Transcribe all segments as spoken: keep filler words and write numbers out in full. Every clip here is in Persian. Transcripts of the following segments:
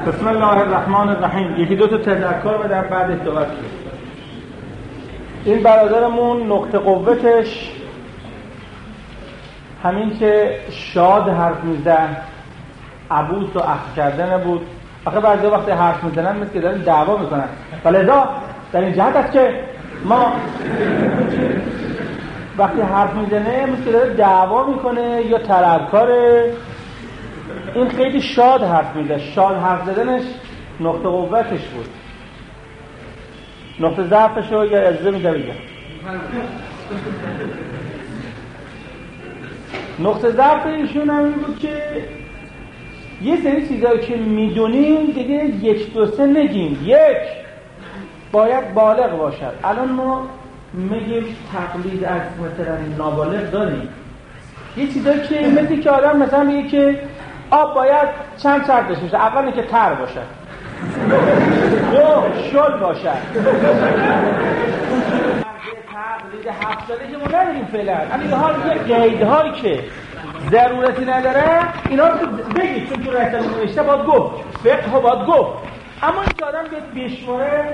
بسم الله الرحمن الرحیم. یکی دو تا تذکر بدم بعد صحبت کنیم. این برادرمون نقطه قوتش همین که شاد حرف میزن، عبوس و اخذ کردن بود. آخه بعضی وقتی حرف میزنن مثل که دارن دعوا میکنن، ولذا در این جهت است که ما وقتی حرف میزنه مثل که داره دعوا میکنه یا طلبکاره. این خیلی شاد حرف میزنه. شاد حرف زدنش نقطه قوتش بود. نقطه ضعفش رو یا عزه میده بگم. نقطه ضعف ایشون هم این بود که یه سری چیزایی که میدونیم دیگه یک دو سه نگیم. یک، باید بالغ باشد. الان ما میگیم تقلید از مثلا نابالغ داریم. یه چیزایی که مثل که آدم مثلا میگه که آب باید چند شرط داشته باشه. اول اینکه تر باشد، دو شل باشد. تقلید هفتاده که ما نداریم فعلا. همین حال یه قیدهایی که ضرورتی نداره اینا رو بگید، چون تو رساله نوشته باید گفت، فقه باید گفت. اما این که آدم به بشماره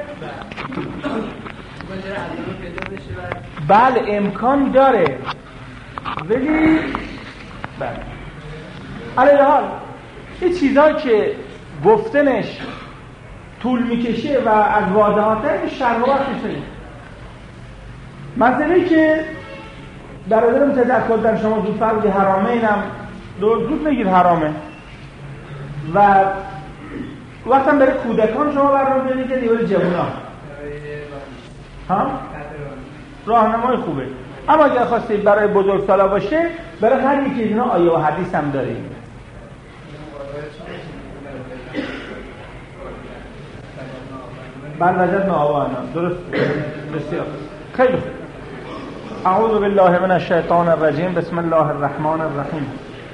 بله امکان داره، ولی بله علیه حال این چیزهایی که گفتنش طول میکشه و از واضحاتر شرح و وقت میشه. مسئله که برادرم تذکر در شما زود فرقی حرامه اینم زود نگیر حرامه و وقتا برای کودکان شما برنامه دارید که دیوار جوونا ها راهنمای خوبه. اما اگر خواستید برای بزرگسالا باشه برای هر یکی از اینا آیه و حدیث هم داریم. بل وجدنا آباءنا. درست بسیار خیلی خوب. اعوذ بالله من الشیطان الرجیم. بسم الله الرحمن الرحیم.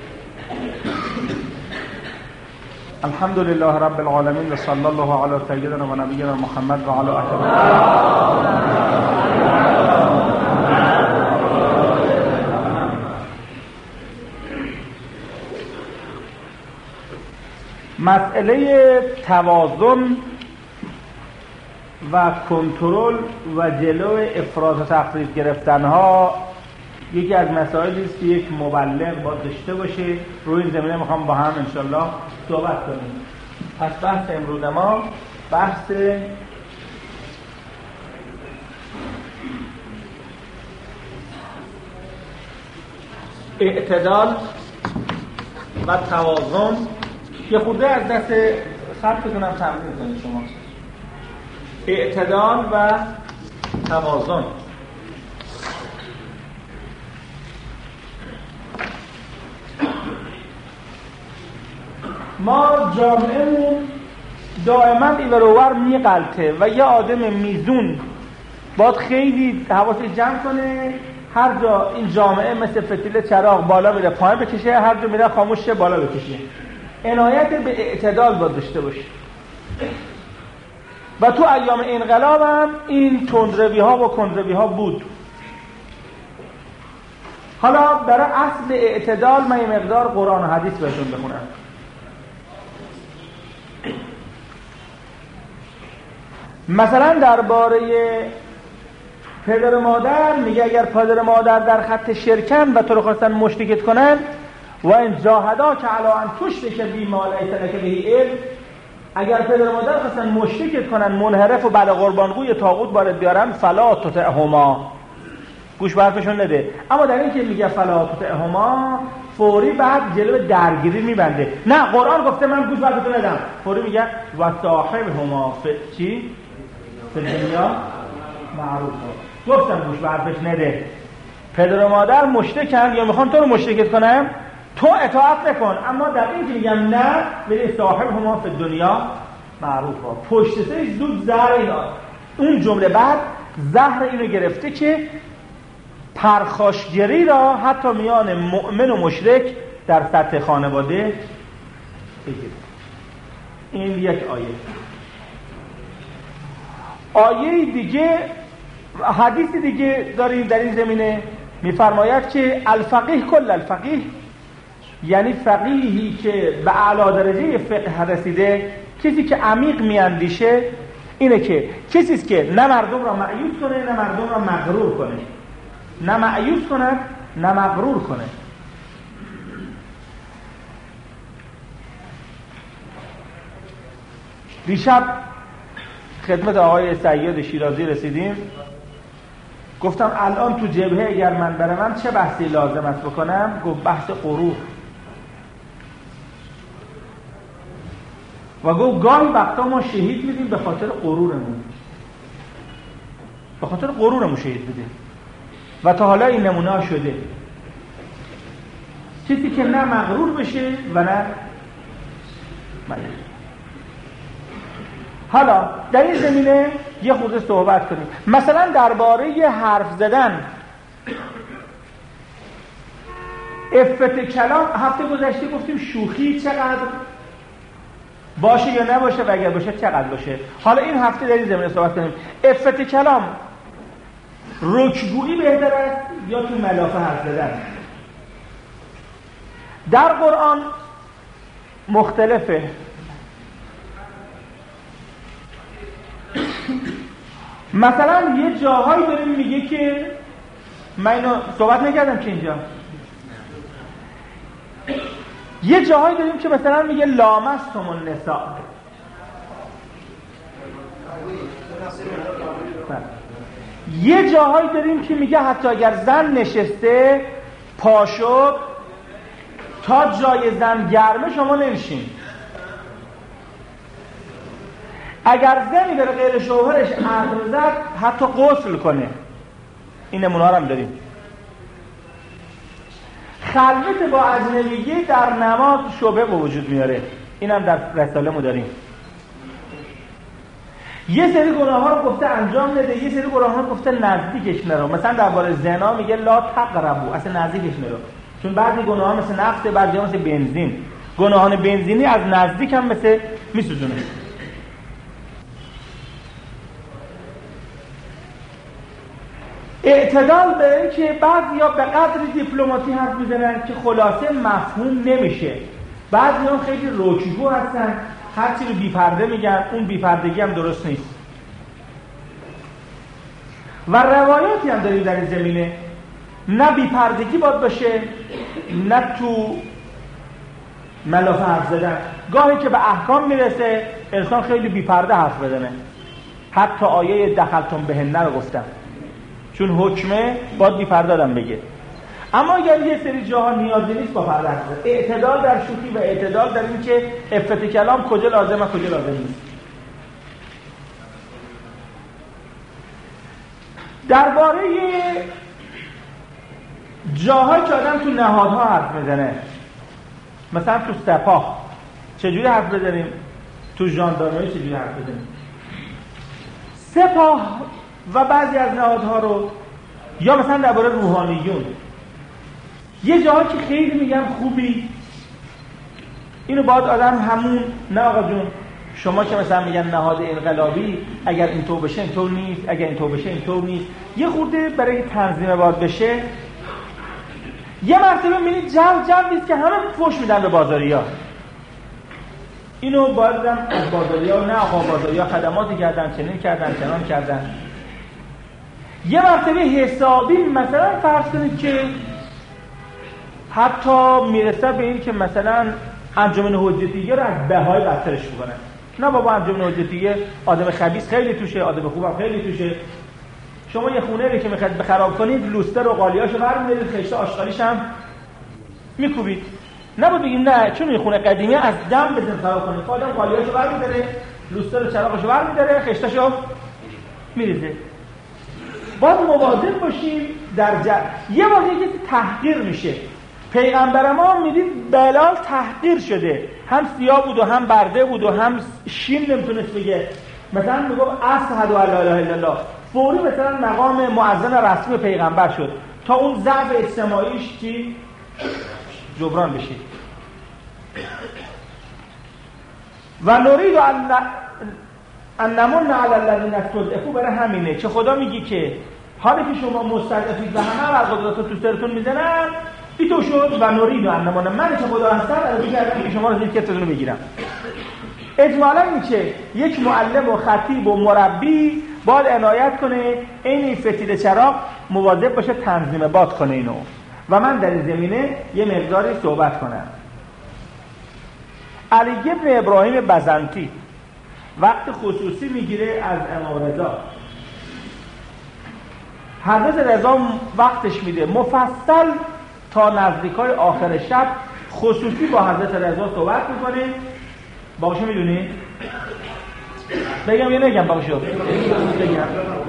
الحمد لله رب العالمین و صلی الله علی سیدنا و نبینا محمد و علی آله. مسئله توازن و کنترل و جلو افراط و تفریط گرفتن ها یکی از مسائلی است که یک مبلغ باید داشته باشه. روی این زمینه میخوام با هم انشالله صحبت کنیم. پس بحث امروز ما بحث اعتدال و توازن. یه خورده از دست خطتون هم تمرین کنید شما. اعتدال و توازن. ما جامعهمون دائما ایورور میغلطه و یه آدم میزون باید خیلی حواسش جمع کنه. هر جا این جامعه مثل فتیل چراغ بالا میره پایین بکشه، هر جا میره خاموش شه بالا بکشه. عنایت به اعتدال باید داشته باشه. و تو ایام انقلاب هم این تندروی ها و کندروی ها بود. حالا برای اصل اعتدال من یه مقدار قرآن و حدیث بهتون بخونم. مثلا درباره پدر و مادر میگه اگر پدر و مادر در خط شرکن و تو رو خواستن مشرکت کنن و این جاهدا که علا ان تشرک بی ما لیس لک به علم، اگر پدر و مادر خواستن مشرکت کنن منحرف و بل قربانگوی طاغوت وارد بیارن فلا تطعهما، گوش به حرفشون نده. اما در این که میگه فلا تطعهما فوری بعد جلو درگیری میبنده. نه قرآن گفته من گوش به حرفتون ندم، فوری میگه و صاحبهما فی چی فی دنیا معروف. گفتم گوش به حرفش نده. پدر و مادر مشرکن یا میخوان تو رو مشرکت کنن، تو اطاعت نکن. اما در این که میگم نه بری صاحب هما فی دنیا معروف ها. پشت سرش زود زهر اینا. اون جمله بعد زهر اینو گرفته که پرخاشگری را حتی میان مؤمن و مشرک در سطح خانواده بگیره. این یک آیه. آیه دیگه حدیث دیگه داریم در این زمینه. میفرماید که الفقیه کل الفقیه، یعنی فقیهی که به اعلی درجه فقه رسیده کسی که عمیق میاندیشه اینه که کسی است که نه مردم را مایوس کنه نه مردم را مغرور کنه، نه مایوس کنه نه مغرور کنه. دیشب خدمت آقای سید شیرازی رسیدیم، گفتم الان تو جبهه اگر من برم من چه بحثی لازم است بکنم؟ گفت بحث غرور. و گفت گاهی وقتا ما شهید میدیم به خاطر غرورمون، به خاطر غرورمون شهید میدیم و تا حالا این نمونه ها شده. کسی که نه مغرور بشه و نه مغرور. حالا در این زمینه یه خورده صحبت کنیم. مثلا درباره حرف زدن، افت کلام هفته گذشته گفتیم شوخی چقدر باشه یا نباشه و اگر باشه چقدر باشه. حالا این هفته در این زمینه صحبت کنیم. افت کلام رکگویی بهتر است یا تو ملافه حرف زدن؟ در قرآن مختلفه. مثلا یه جاهایی داریم میگه که من اینو صحبت نکردم که اینجا یه جاهایی داریم که مثلا میگه لامستم النساء، یه جاهایی داریم که میگه حتی اگر زن نشسته پا شد تا جای زن گرمه شما نمیشین. اگر زنی بره غیر شوهرش عقل زد حتی غسل کنه. این نمونه ها هم داریم. خلوت با اجنبیه در نماز شبه به وجود میاره. این هم در رساله مو داریم. یه سری گناه ها رو گفته انجام نده، یه سری گناه ها رو گفته نزدیکش نرو. مثلا درباره زنا میگه لا تقربو، اصلا نزدیکش نرو. چون بعضی گناه ها مثل نفت، بعضی ها مثل بنزین. گناهان بنزینی از نزدیک هم مثل میسوزونه. اعتدال به این که بعضیا به قدر دیپلماتی حرف میزنن که خلاصه مفهوم نمیشه. بعضیا خیلی رکگو هستن، هر چی رو بی‌پرده میگن، اون بی‌پردگی هم درست نیست. و روایاتی هم داریم در این زمینه، نه بی‌پردگی باید باشه نه تو ملافه حرف زدن. گاهی که به احکام میرسه انسان خیلی بی‌پرده حرف بزنه. حتی آیه دخلتم بهن رو گفتم چون حکمه باید بی‌پرده آدم بگه. اما اگر یه سری جاها نیازی نیست با پرده حرف بزنه. اعتدال در شوخی و اعتدال در این که افت کلام کجا لازمه کجا لازم نیست. درباره جاهایی که آدم تو نهادها حرف میزنه، مثلا تو سپاه چجوری حرف بزنیم، تو ژاندارمری چجوری حرف بزنیم. سپاه و بعضی از نهادها رو، یا مثلا درباره روحانیون یه جاها که خیلی میگن خوبی، اینو باید آدم همون نه آقا جون شما که مثلا میگن نهاد انقلابی اگر اینطور بشه اینطور نیست، اگر اینطور بشه اینطور نیست، یه خورده برای تنظیم باید بشه. یه مرتبه میبینید جو جو نیست که همه فوش میدن به بازاریا. اینو باید دم از بازاریا نه آقا بازاریا خدماتی کردن، چنین کردن، چنان کردن. یه مرتبه حسابی مثلا فرض کنید که حتی میرسه به این که مثلا انجمن حجتیه رو از بهای بدترش میکنن. نه بابا انجمن حجتیه آدم خبیث خیلی توشه، آدم خوبم خیلی توشه. شما یه خونه رو که میخواید بخراب کنید لوستر و قالیاشو برمی‌دارید، خشت آشغالیش هم میکوبید. نباید بگیم نه چون این خونه قدیمی از دم بزن خراب کنید. آدم قالیاشو برمی‌داره، لوستر و چراغشو برمی‌داره، خشتاشو میریزه. باید مواظب باشیم در جد. یه واقعی که تحقیر میشه. پیغمبر ما میدید بلال تحقیر شده، هم سیاه بود و هم برده بود و هم شین نمیتونست بگه. مثلا میگم اشهد ان لا اله الا الله، فوری مثلا مقام مؤذن رسمی پیغمبر شد تا اون ضعف اجتماعیش چی جبران بشه. و نرید ان نمن علی الذین استضعفوا، برای همینه که خدا میگی که حالی که شما مستضعفید و همه قدرت تو سرتون میزنن اینطور شد و نرید ان نمن، من که خدا هستم الان میگم که شما رو زیر کتتون رو بگیرم. اجمالا این که یک معلم و خطیب و مربی باید عنایت کنه این این فتیل چراغ مواظب باشه تنظیم باد کنه اینو. و من در این زمینه یه مقداری صحبت کنم. علی ابن ابراهیم بزنطی وقت خصوصی میگیره از امام رضا. حضرت رضا وقتش میده مفصل تا نزدیکای آخر شب خصوصی با حضرت رضا صحبت میکنه. باقیشو میدونی؟ بگم یا نگم باقیشو؟ بگم.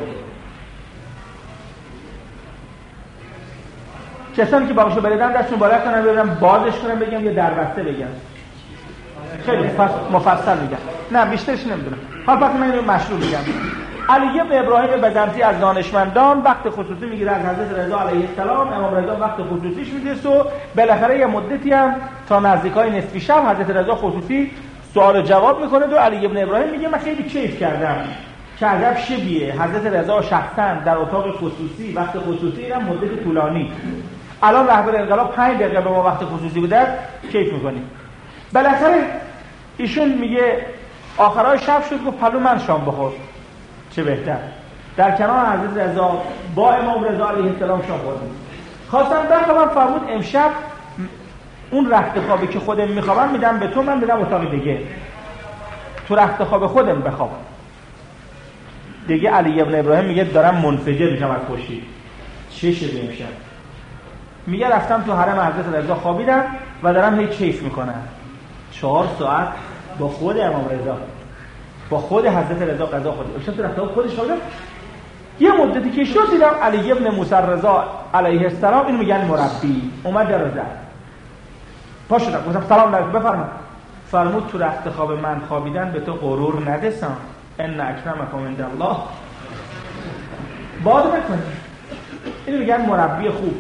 کسانی که باقیشو بریدن دستشون بالا کنن ببینم بازش کنم بگم یا دربسته بگم. خیلی مفصل میگم. نه بیشترش نمیدونم. حالا فقط من اینو مشروع میگم. علی ابن ابراهیم بزنطی از دانشمندان وقت خصوصی میگیره از حضرت رضا علیه السلام. امام رضا وقت خصوصیش میده و بالاخره یه مدتی هم تا نزدیکای نصف شب حضرت رضا خصوصی سوال جواب میکنه و علی ابن ابراهیم میگه من خیلی کیف کردم که عجب شبیه حضرت رضا شخصا در اتاق خصوصی وقت خصوصی هم مدت طولانی. الان رهبر انقلاب پنج دقیقه به ما وقت خصوصی بده کیف میکنیم. بالاخره ایشون میگه آخرای شب شد گفت پلو من شام بخور چه بهتر. در کنار حضرت رضا با امام رضا علیه السلام شام خوردیم. خواستم بخوابم فرمود امشب اون رخت خوابی که خودم میخوابم میدم به تو من میدم اتاق دیگه تو رخت خواب خودم بخواب. دیگه علی ابن ابراهیم میگه دارم منفجر میشم از خوشی. چه شده امشب؟ میگه رفتم تو حرم حضرت رضا خوابیدم و دارم هی کیف میکنم. چهار ساعت با خود امام رضا با خود حضرت رضا قضا خورد. امشب تو رخت خواب خودش خوابیدم. یه مدتی که شد دیدم علی ابن موسی رضا علیه السلام اینو میگن مربی اومد در رضا پا شدم گفتم سلام علیکم بفرمایید. فرمود تو رخت خواب من خوابیدن به تو غرور ندسم ان اکرمکم عند الله. باد بکنید اینو میگن مربی خوب.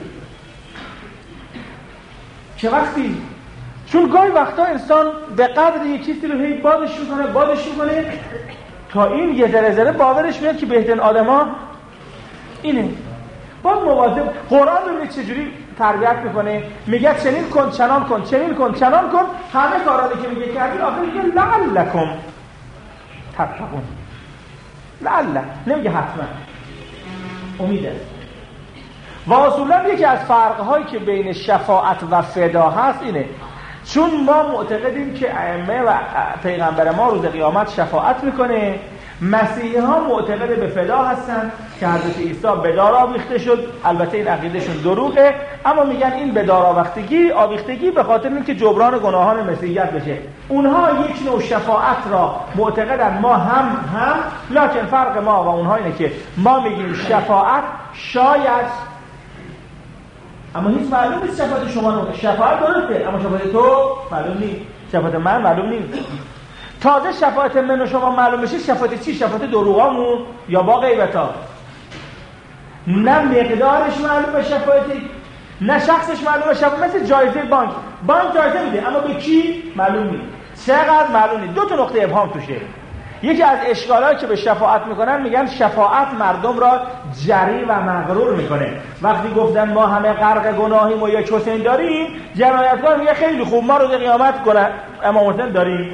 چه وقتی چون گاهی وقتا انسان به قدر یک چیزی رو هی بادش میکنه بادش میکنه تا این یه ذره ذره باورش میاد که بهترین آدما اینه. باید مواظب. قرآن ببینید چجوری تربیت میکنه. میگه چنین کن چنان کن چنین کن چنان کن. همه کارانی که میگه کردی آخر میگه لعلکم تتقون. لعل نمیگه حتما امیده. و اصولا یکی از فرقهایی که بین شفاعت و فدا هست اینه چون ما معتقدیم که ائمه و پیغمبر ما روز قیامت شفاعت میکنه. مسیحی ها معتقد به فدا هستن که حضرت عیسی به دار آویخته شد. البته این عقیدهشون دروغه اما میگن این به دار آویختگی آویختگی به خاطر اینکه جبران گناهان مسیحیت بشه. اونها یک نوع شفاعت را معتقدن ما هم هم لکن فرق ما و اونها اینه که ما میگیم شفاعت شاید اما هیچ معلوم نیست شفاعت شما نه. شفاعت درسته اما شفاعت تو معلوم نیست. شفاعت من معلوم نیست. تازه شفاعت من و شما معلوم بشه شفاعت چی؟ شفاعت دروغامون یا با غیبتا. نه مقدارش معلومه شفاعتی نه شخصش معلومه شفاعت. مثل جایزه بانک بانک جایزه میده اما به کی معلوم نیست. چقدر معلوم نیست. دو تا نقطه ابهام توشه. یکی از اشکالایی که به شفاعت میکنن میگن شفاعت مردم را جری و مغرور میکنه. وقتی گفتن ما همه غرق گناهیم و یک حسین داریم جنایتکار میگه خیلی خوب ما روز قیامت امام حسین داریم.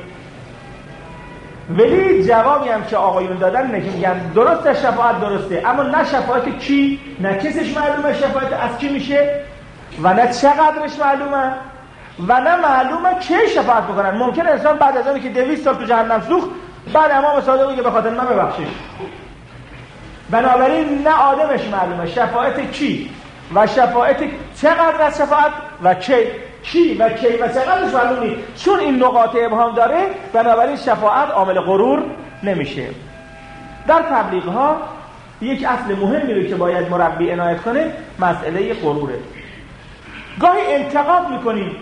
ولی جوابی هم که آقایون دادن اینه که میگن درسته شفاعت درسته اما نه شفاعت کی نه کسش معلومه شفاعت از کی میشه و نه چقدرش معلومه و نه معلومه کی شفاعت بکنن. ممکن انسان بعد از اون که دویست سال تو جهنم سوخت بعد امام صادق میگه به خاطر من ببخشید. بنابراین نه آدمش معلومه شفاعت کی و شفاعت چقدر از شفاعت و کی کی و کی و چقدرش معلوم نیست. چون این نقاط ابهام داره بنابراین شفاعت عامل غرور نمیشه. در تبلیغ ها یک اصل مهمی رو که باید مربی عنایت کنه مسئله غروره. گاهی انتقاد میکنیم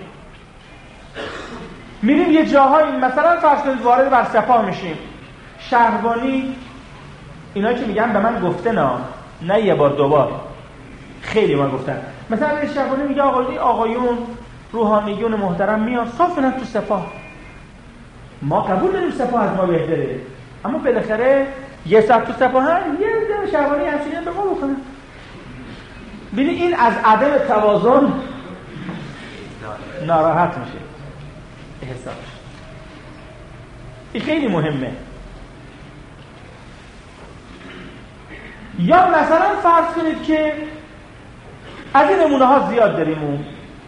میریم یه جاهایی مثلا فرض کنید وارد بر سپاه میشیم شهربانی اینا که میگن به من گفته نه نه یه بار دوبار خیلی ما گفتن مثلا یه شهربانی میگه آقایون آقایون روحانیون محترم میان صاف نه تو سپاه ما قبول داریم سپاه از ما بهتره اما بالاخره یه ساعت تو سپاه هم یه شهربانی همچنین به ما بکنه. ببین این از عدم توازن ناراحت میشه احساس. این خیلی مهمه. یا مثلا فرض کنید که از این نمونه ها زیاد داریم اون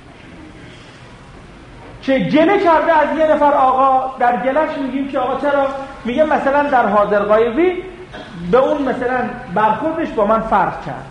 که گله کرده از یه نفر آقا، در گلهش میگیم که آقا چرا، میگه مثلا در حاضرغایبی به اون مثلا برخوردش با من فرق کرد.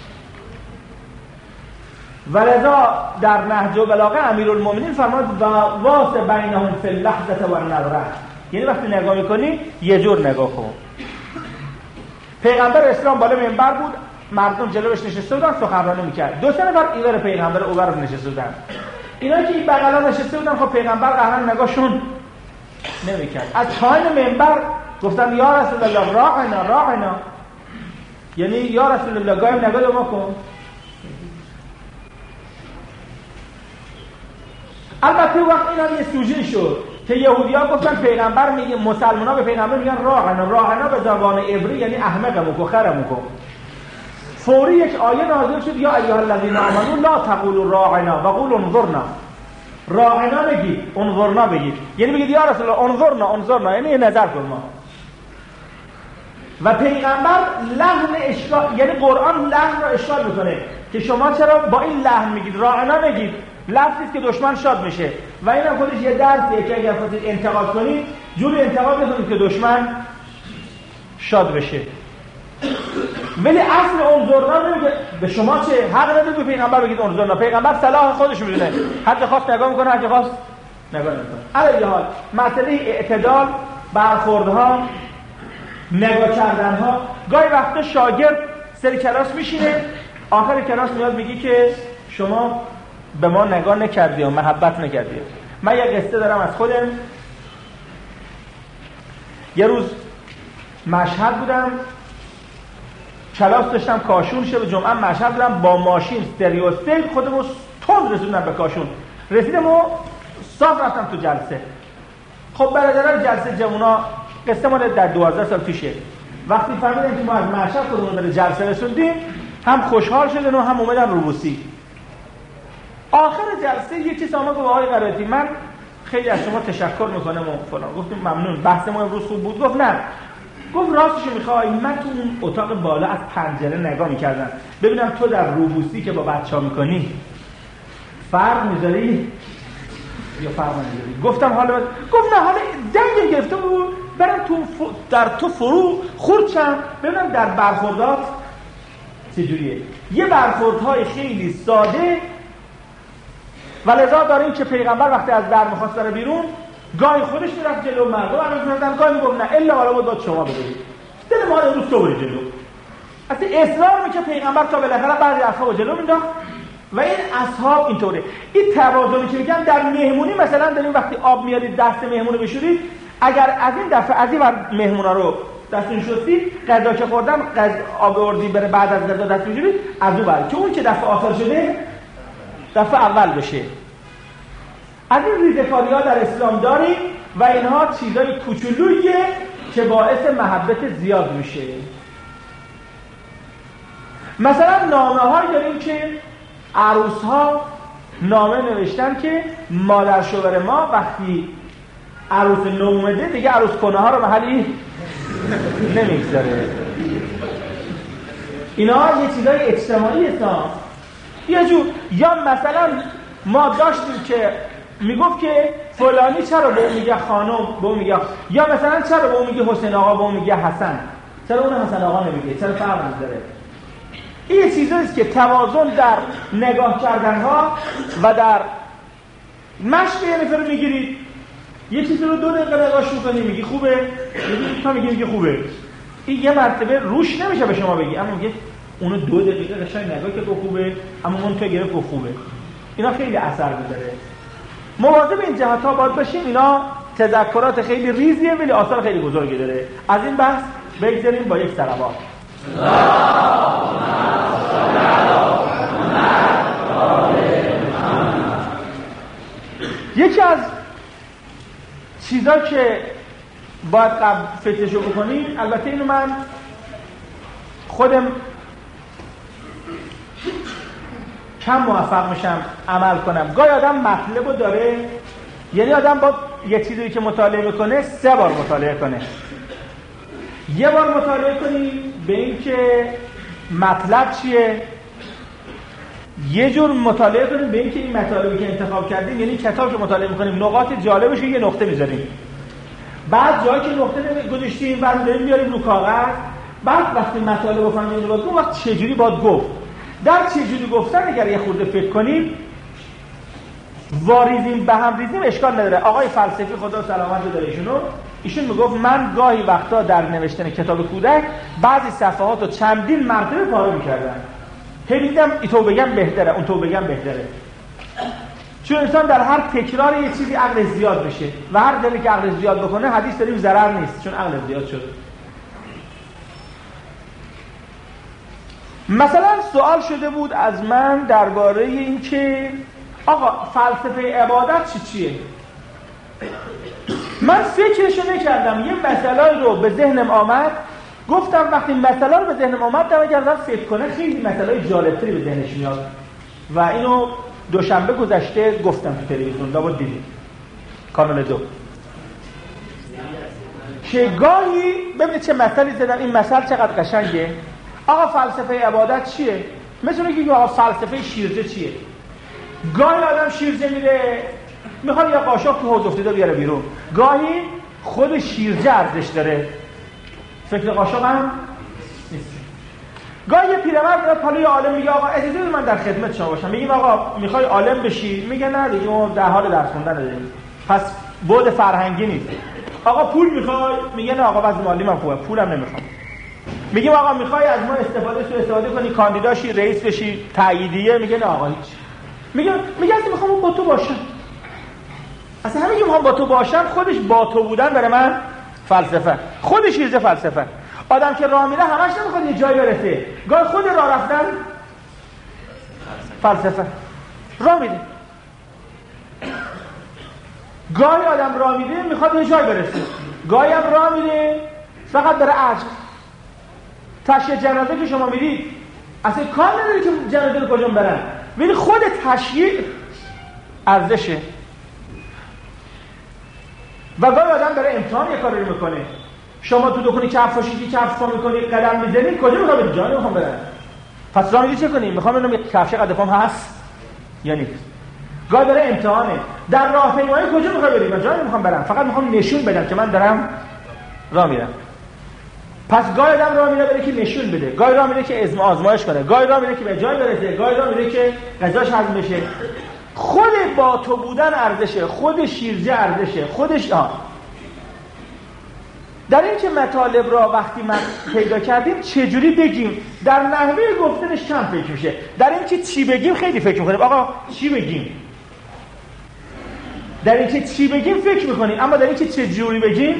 ولذا در نهج البلاغه امیرالمومنین فرمود و واس بینهم فی اللحظه و النظره، یعنی وقتی نگاه میکنی یه جور نگاه کن. پیغمبر اسلام بالا منبر بود، مردم جلوش نشسته بودن سخنرانی میکرد، دو سه نفر ایور پیغمبر اوور نشسته بودن، اینا که این بغلا نشسته بودن خب پیغمبر قهرن نگاهشون نمیکرد. از پایین منبر گفتن یا رسول الله راعنا راعنا، یعنی یا رسول الله گاهی نگاه ما کن. البته وقت اینا یه سوژه شد که یهودی‌ها گفتن پیغمبر میگه، مسلمان‌ها به پیغمبر میگن راعنا راعنا به زبان عبری یعنی احمقمون کو خرمون کو. فوری یک آیه نازل شد یا ایها الذین آمنوا لا تقولوا راعنا وقولوا انظرنا. راعنا بگید، انظرنا بگید، یعنی بگید یا رسول الله انظرنا انظرنا، یعنی نظر کن ما. و پیغمبر لحن اشکال، یعنی قرآن لحن را اشکال میکنه که شما چرا با این لحن میگید، راعنا بگید، لفظی است که دشمن شاد میشه و اینم خودش یه درسیه که اگر خواستید انتقاد کنید جوری انتقاد کنید که دشمن شاد بشه. ولی اصل انظرنا نمیگه به شما چه حق ندید به پیغمبر بگید انظرنا، پیغمبر صلاح خودش میدونه، هر خواست نگاه میکنه هر خواست نگاه نمیکنه. علی حال مسئله اعتدال، برخوردها، نگاه کردنها، گاهی وقتا شاگرد سر کلاس میشینه آخر کلاس میاد میگی که شما به ما نگاه نکردی و محبت نکردی. من یه قصه دارم از خودم. یه روز مشهد بودم، کلاس داشتم کاشون، شب جمعه مشهد بودم، با ماشین ستریو استیج خودمو تند رسوندم به کاشون، رسیدم و صاف رفتم تو جلسه. خب برادران جلسه جوونا قصه مال در دوازده سال پیشه، وقتی فهمیدن که ما از مشهد خودمون به جلسه رسوندیم هم خوشحال شدن و هم اومدن روبوسی. آخر جلسه یه چیز آمد گفت آقای قرائتی من خیلی از شما تشکر میکنم و فلان. گفتیم ممنون، بحث ما امروز خوب بود. گفت نه، گفت راستشو میخوای من تو اون اتاق بالا از پنجره نگاه میکردم ببینم تو در روبوسی که با بچه‌ها میکنی فرق میذاری یا فرق نمیذاری. گفتم حالا بس. گفت نه حالا دنگم گرفته بود برم تو ف... در تو فرو خردشم ببینم در برخوردات چجوریه. یه برخوردهای خیلی ساده و لذا داریم که پیغمبر وقتی از در میخواست بره بیرون گاهی خودش میرفت جلو مردم عرض می‌کردن، گاهی میگفت نه الا والا بود شما بدید دل ما امروز تو بری جلو. اصلا اسلام که پیغمبر تا بالاخره بعضی اصحاب جلو مینداخت و این اصحاب اینطوره. این توازنی که میگن در مهمونی مثلا داریم وقتی آب میارید دست مهمونو بشورید، اگر از این دفعه از این مهمونا رو دستون شستید غذا که خوردن آب آوردی بره بعد از غذا دست بشورید از اون بعد که اون که دفعه آخر شده دفعه اول بشه. از این ریزکاری‌ها در اسلام داریم و اینها چیزای کوچولوییه که باعث محبت زیاد میشه. مثلا نامه‌هایی داریم که عروس‌ها نامه نوشتن که مادر شوهر ما وقتی عروس نو اومده دیگه عروس کنه‌ها رو محلی نمیگذاره. اینا یه چیزای اجتماعی هستن. یه جور یا مثلا ما داشتیم که میگفت که فلانی چرا به اون میگه خانم به اون میگه، یا مثلا چرا به اون میگه حسین آقا به اون میگه حسن، چرا اون حسن آقا نمیگه، چرا فرق میذاره. این چیزاییست که توازن در نگاه کردنها و در مشق یه نفر رو میگیرید یه چیزی رو دو دقیقه نگاش میکنی میگی خوبه، میگی تا میگی میگه خوبه، این یه مرتبه روش نمیشه به شما بگی، اما میگه اونو دو دقیقه قشنگ نگاه که خوبه اما اون تو گرفت خوبه. اینا خیلی اثر میذاره. مواظب این جهت ها باید باشیم. اینا تذکرات خیلی ریزیه ولی آثار خیلی بزرگی داره. از این بحث بگذاریم با یک صلوات. یکی از چیزا که باید قبل فکرشو بکنیم، البته اینو من خودم کم موفق میشم عمل کنم. گاهی آدم مطلبو داره، یعنی آدم با یه چیزی که مطالعه میکنه سه بار مطالعه کنه. یه بار مطالعه کنی به این که مطلب چیه، یه جور مطالعه کنیم به این که این مطالبی که انتخاب کردیم، یعنی کتاب که مطالعه میکنیم نقاط جالبش یه نقطه میذاریم، بعد جایی که نقطه گذاشتیم بعد داریم میاریم رو کاغذ، بعد وقتی مطالعه بفهمیم باید گفت وقت چجوری باید گفت. در چجوری گفتن اگر یه خورده فکر کنیم واریزیم به هم ریزیم اشکال نداره. آقای فلسفی خدا سلامت داره ایشونو ایشون میگفت من گاهی وقتا در نوشتن کتاب کودک بعضی صفحات رو چندین مرتبه پاره می‌کردم، هی دیدم این تو بگم بهتره اون تو بگم بهتره، چون انسان در هر تکرار یه چیزی عقل زیاد بشه و هر دلی که عقل زیاد بکنه حدیث داریم ضرر نیست چون عقل زیاد شد. مثلا سوال شده بود از من درباره این که آقا فلسفه عبادت چی چیه؟ من فکرشو نکردم، یه مسئله رو به ذهنم آمد گفتم وقتی مسئله رو به ذهنم آمد دم کردم فکر کنه خیلی مسئله جالبتری به ذهنش میاد و اینو دوشنبه گذشته گفتم تو تلویزیون لابد دیدید کانال دو که گاهی ببینید چه مثالی زدم، این مثال چقدر قشنگه. آقا فلسفه عبادت چیه؟ مثل که آقا فلسفه شیرجه چیه؟ گاهی آدم شیرجه میره میخواد یا قاشق تو حوض افتاده بیاره بیرون، گاهی خود شیرجه ارزش داره فکر قاشق هم نیست. گاهی یه پیرمرد میاد پلوی عالم میگه آقا اجازه بده من در خدمت شما باشم، میگیم آقا میخوای عالم بشی؟ میگه نه دیگه ما در حال درس خوندن داریم، پس بعد فرهنگی نیست. آقا پول میخوای؟ میگه نه آقا وضع مالی من خوبه پولم نمیخوام. میگیم آقا میخوای از ما استفاده شو استفاده کنی کاندیداشی رئیس بشی تاییدیه؟ میگه نه آقا هیچ. میگه میگه اصلا میخوام با تو باشم، اصلا همین که میخوام با تو باشم خودش با تو بودن برای من فلسفه، خودش چیز فلسفه. آدم که راه میره همش نمیخواد یه جای برسه، گاهی خود راه رفتن فلسفه. راه میره گاهی آدم راه میره میخواد یه جای برسه، گاهی هم راه میره فقط برای عجب. تشییع جنازه که شما میرید اصلا کار نداره که جنازه رو کجا برن، ولی خود تشییع ارزشه. و گاهی آدم برای امتحان یه کاری رو میکنه، شما تو دکونی کفاشی که کف پا میکنی قدم میزنی کجا میخوام برید؟ جایی میخوام برم. پس راه میری چه کنی؟ میخوام ببینم یک کفش قد پام هست یا نیست. گاهی برای امتحانه. در راهپیمایی کجا میخوام برید؟ من جایی میخوام برم، فقط میخوام نشون بدم که من دارم راه میرم. پس گاهی آدم راه میره برای که نشون بده، گاهی راه میره که ازم آزمایش کنه، گاهی راه میره که به جای برسه، گاهی راه میره که غذاش هضم بشه. خود با تو بودن ارزشه، خود شیرجه ارزشه، خودش آه. در این که مطالب را وقتی من پیدا کردیم چجوری بگیم، در نحوه گفتنش کم فکر میشه، در این که چی بگیم خیلی فکر میکنیم. آقا چی بگیم؟ در این که چی بگیم فکر میکنیم، اما در این که چجوری بگیم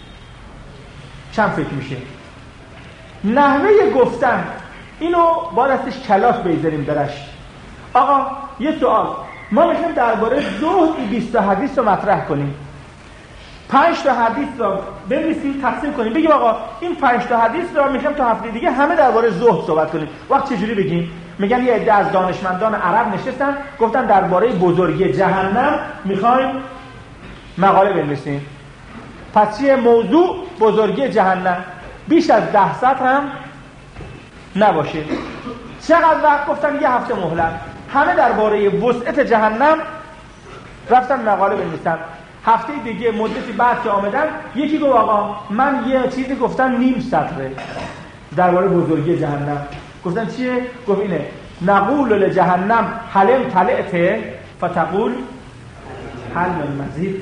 کم فکر میشه. نحوه گفتن اینو باید ازش کلاس بگذاریم درش. آقا یه سوال، ما میخوایم درباره زهد بیست تا حدیث رو مطرح کنیم، پنج تا حدیث رو بنویسیم تقسیم کنیم، بگیم آقا این پنج تا حدیث رو میخوایم تا هفته دیگه همه درباره زهد صحبت کنیم. وقت چجوری بگیم؟ میگن یه عده از دانشمندان عرب نشستن گفتن درباره بزرگی جهنم میخوایم مقاله بنویسیم. پس چیه موضوع؟ بزرگی جهنم. بیش از ده سطر هم نباشه. چقدر وقت گفتن؟ یه هفته مهلت. همه درباره وسعت جهنم رفتن مقاله بنویسن. هفته دیگه مدتی بعد که آمدن یکی گفت آقا من یه چیزی گفتم نیم سطره درباره بزرگی جهنم. گفتن چیه؟ گفت اینه نقول لجهنم حلم طلعت فتقول حل من مزید،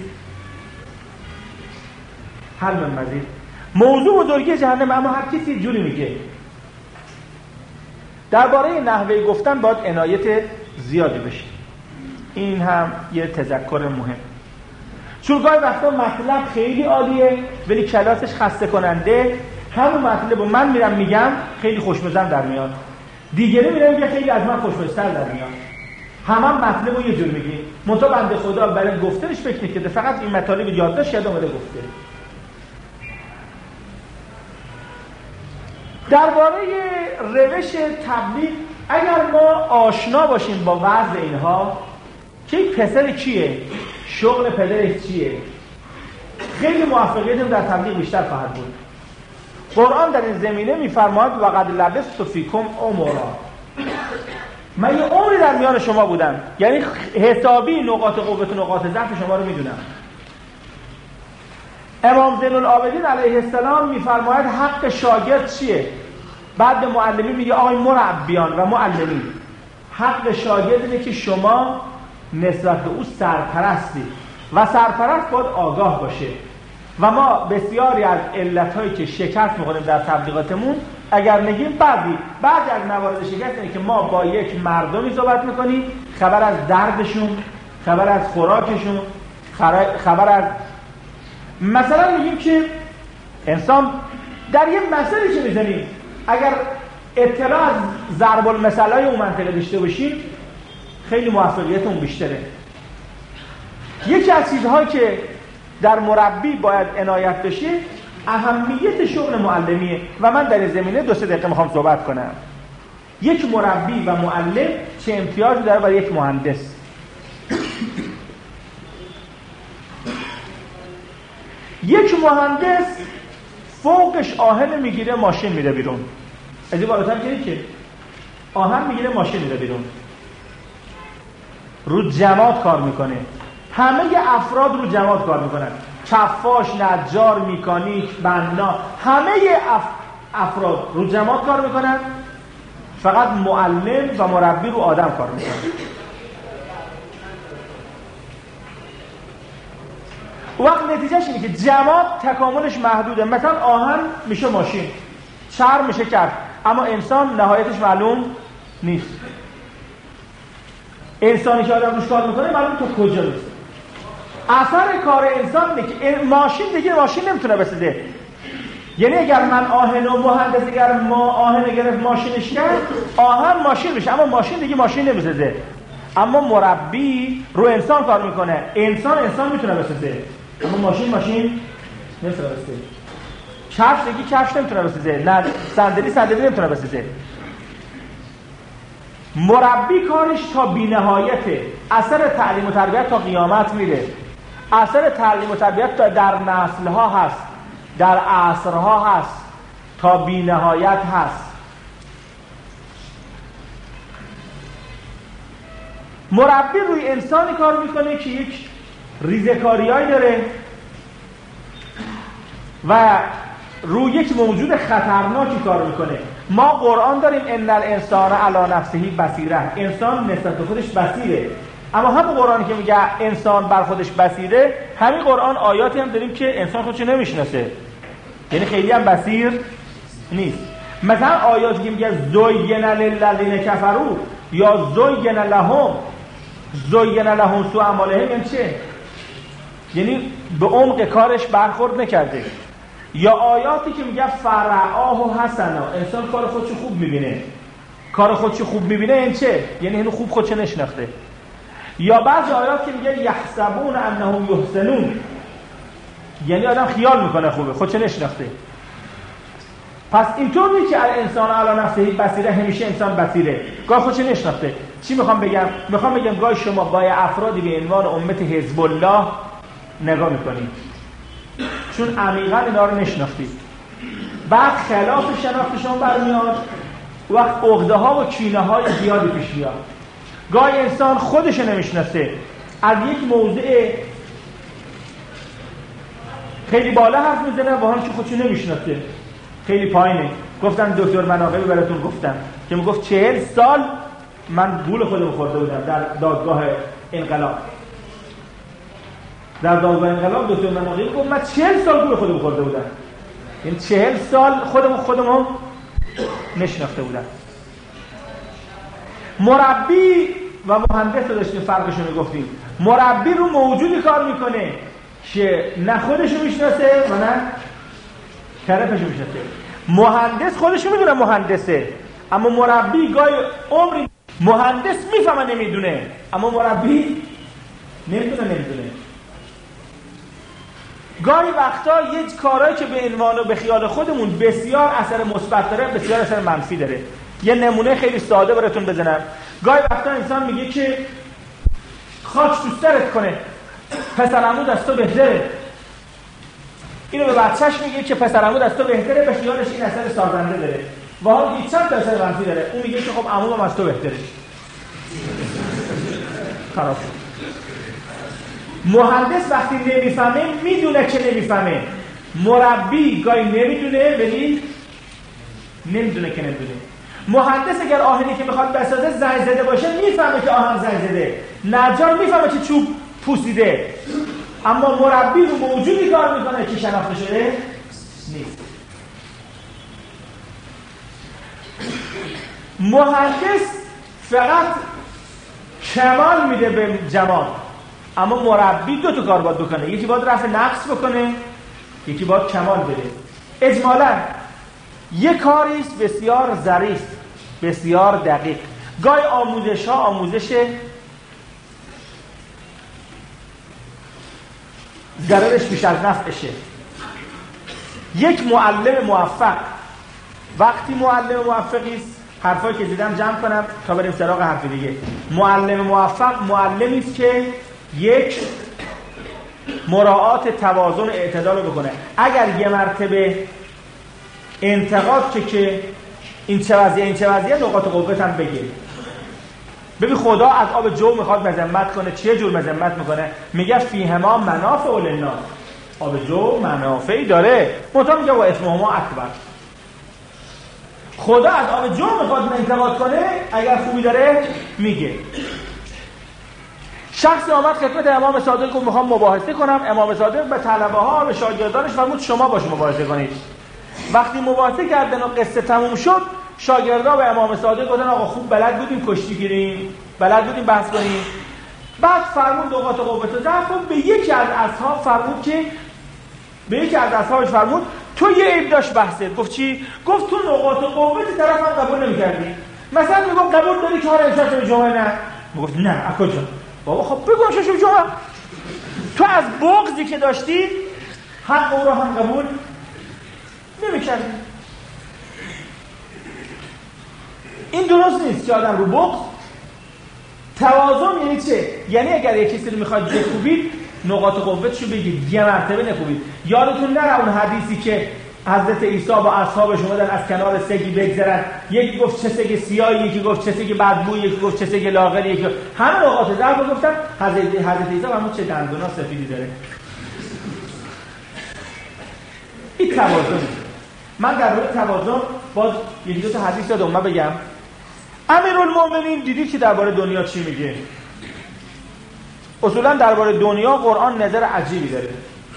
حل من مزید. موضوع بزرگی جهنم، اما هر کسی جوری میگه. درباره نحوه گفتن باید عنایت زیادی بشه. این هم یه تذکر مهم، چون گاهی وقتا مطلب خیلی عالیه ولی کلاسش خسته کننده. همون مطلب رو من میرم میگم خیلی خوشمزه در میاد، دیگری میره میگه خیلی از من خوشمزه‌تر در میاد. هم هم مطلب رو یه جور میگی، منتها بنده خدا برای گفتنش فکر نکرده، فقط این مطالب یادداشت کرده اومده گفته. درباره روش تبلیغ اگر ما آشنا باشیم با وضع اینها که این پسر کیه، شغل پدرش چیه، خیلی موفقیت در تبلیغ بیشتر خواهد بود. قرآن در این زمینه میفرماید وقد لبثت فیکم عمرا، من یه عمری در میان شما بودم، یعنی حسابی نقاط قوت و نقاط ضعف شما رو میدونم. امام زین العابدین علیه السلام میفرماید حق شاگرد چیه؟ بعد به معلمی میگه آقای مربیان و معلمین، حق شاگرد اینه که شما نسبت به او سرپرستی و سرپرست باید آگاه باشه. و ما بسیاری از علتهایی که شکست می‌خوریم در تبلیغاتمون اگر نگیم بعضی بعضی از موارد شکست اینه که ما با یک مردمی صحبت میکنیم، خبر از دردشون، خبر از خوراکشون، خبر از مثلا میگیم که انسان در یه مسئله که میزنیم اگر اطلاع از ضرب المثلای اون منطقه داشته باشیم خیلی موفقیت اون بیشتره. یکی از چیزهایی که در مربی باید عنایت بشه اهمیت شغل معلمیه و من در این زمینه دو سه دقیقه میخوام صحبت کنم. یک مربی و معلم چه امتیازی داره برای یک مهندس؟ یک مهندس فوقش آهن میگیره ماشین میره بیرون. از این بالاتر که آهن میگیره ماشین میره بیرون، رو جماد کار میکنه. همه افراد رو جماد کار میکنن، کفاش، نجار، میکانیک، بنا، همه اف... افراد رو جماد کار میکنن. فقط معلم و مربی رو آدم کار میکنن. وقت نتیجهش اینه که جماد تکاملش محدوده. مثلا آهن میشه ماشین، چرم میشه کرد، اما انسان نهایتش معلوم نیست. انسانی که آدم روش کار میکنه معلوم تو کجا نیست. اثر کار انسان اینه که ماشین دیگه ماشین نمیتونه بسازه. یعنی اگر من آهن و مهندس اگر ما آهن گرفت ماشینش کرد، آهن ماشین میشه اما ماشین دیگه ماشین نمیسازه. اما مربی رو انسان کار میکنه، انسان انسان میتونه بسازه اما ماشین ماشین نمیتونه بسازه. کفش دیگه کفش نمیتونه بسازه، نه صندلی صندلی نمیتونه بسازه. مربی کارش تا بی‌نهایته. اثر تعلیم و تربیت تا قیامت میره. اثر تعلیم و تربیت در نسل‌ها هست، در عصرها هست، تا بی‌نهایت هست. مربی روی انسانی کار میکنه که یک ریزکاریایی داره و روی یک موجود خطرناکی کار میکنه. ما قرآن داریم ان الانسان علی نفسه بصیره، انسان نسبت به خودش بصیره. اما هم قرآنی که میگه انسان بر خودش بصیره، همین قرآن آیاتی هم داریم که انسان خودش نمیشناسه، یعنی خیلی هم بصیر نیست. مثلا آیاتی که میگه زین للذین کفروا یا زین لهم زین لهم سوء اعمالهم، یعنی چه؟ یعنی به عمق کارش برخورد نکرده. یا آیاتی که میگه فرعاه حسنا، انسان کار خودش خوب میبینه. کار خودش خوب میبینه این چه؟ یعنی اینو خوب خودش نشناخته. یا بعضی آیات که میگه یحسبون انهم یحسنون، یعنی آدم خیال میکنه خوبه خودش نشناخته. پس اینطور نیست که الانسان علی نفسه بصیره، همیشه انسان بصیره، گاه خودش نشناخته. چی میخوام بگم؟ میخوام بگم گاه شما با افرادی به عنوان امت حزب الله نگاه میکنید چون عمیقا اینا رو نشناختید. بعد خلاف شناخت شما برمیاد، وقت عقده ها و کینه های زیادی پیش میاد. گاهی انسان خودش نمیشناسه، از یک موضع خیلی بالا حرف میزنه با هم که خودش نمیشناسه، خیلی پایینه. گفتن دکتر مناقبی براتون گفتم که میگفت چهل سال من گول خودم خورده بودم در دادگاه انقلاب. در دادگاه انقلاب دکتر مناقبی گفت من چهل سال گول خودم خورده بودم، این چهل سال خودم خودمو نشناخته بودم. مربی و مهندس رو داشتیم فرقشو میگفتیم. مربی رو موجودی کار میکنه که نه خودشو میشناسه و نه طرفشو میشناسه. مهندس خودشو میدونه مهندسه، اما مربی گاهی عمری مهندس میفهمه نمیدونه، اما مربی نمیدونه نمیدونه. گاهی وقتا یک کارهایی که به عنوان و به خیال خودمون بسیار اثر مثبت داره، بسیار اثر منفی داره. یه نمونه خیلی ساده براتون بزنم. گاهی وقتا انسان میگه که خاک تو سرت کنه، پسر عمود از تو بهتره. اینو به بچهش میگه که پسرعمو از تو بهتره، به خیالش این اثر سازنده داره و حالا هیچ چند تا اثر منفی داره. اون میگه که خب عموم از تو بهتره. خلاص مهندس وقتی نمیفهمه میدونه که نمیفهمه، مربی گاهی نمیدونه ولی نمیدونه که نمیدونه. مهندس اگر آهنی که میخواد بسازه زنگ زده باشه میفهمه که آهن زنگ زده، نجار میفهمه که چوب پوسیده، اما مربی رو موجودی کار میکنه که شناخته شده نیست. مهندس فقط کمال میده به جمال، اما مربی دو تا کار باید بکنه، یکی باید رفع نقص بکنه، یکی باید کمال بده. اجمالاً یک کاری است بسیار ظریف، بسیار دقیق. گاهی آموزش ها آموزش ضررش بیش از نفعشه. یک معلم موفق وقتی معلم موفقی است، حرفایی که دیدم جمع کنم تا بریم سراغ حرف دیگه. معلم موفق معلمی است که یک مراعات توازن اعتدال رو بکنه. اگر یه مرتبه انتقاد که که این چه وضعیه این چه وضعیه، نقاط قوت هم بگه. ببین خدا از آب جو میخواد مذمت کنه، چه جور مذمت میکنه؟ میگه فیهما منافع للناس، آب جو منافعی داره، منتها میگه و اثمهما اکبر. خدا از آب جو میخواد انتقاد کنه، اگر خوبی داره میگه. شخصی آمد خدمت امام صادق گفت میخوام مباحثه کنم. امام صادق به طلبه ها به شاگردانش فرمود شما باش مباحثه کنید. وقتی مباحثه کردن و قصه تموم شد، شاگردا به امام صادق گفتن آقا خوب بلد بودیم کشتی گیریم، بلد بودیم بحث کنیم. بعد فرمود نقاط قوت رو ضعف به یکی از اصحاب فرمود که به یکی از اصحابش فرمود تو یه عیب داشت بحثت. گفت چی؟ گفت تو نقاط قوت طرف هم قبول نمی‌کردی. مثلا میگم قبول داری که هر امشب جمعه نه؟ میگفت نه. از کجا؟ بابا خب بگو شش جمعه. تو از بغضی که داشتی حق او رو هم قبول نمی‌کردی. این درست نیست که آدم رو بغض. توازن یعنی چه؟ یعنی اگر یک کسی رو میخواد بکوبید نقاط قوتشو بگید، یه مرتبه نکوبید. یادتون نره اون حدیثی که حضرت عیسی با اصحابش اومدن از کنار سگی بگذرن، یکی گفت چه سگ سیاهی، یکی گفت چه سگ بدبو، یکی گفت چه سگ لاغری، یکی همه نقاط ضعف رو گفتن. حضرت حضرت عیسی همون چه دندونا سفیدی داره. این توازن. من در مورد توازن باز یکی دو تا حدیث یادم من بگم. امیرالمومنین دیدی که درباره دنیا چی میگه؟ اصولا درباره دنیا قرآن نظر عجیبی داره.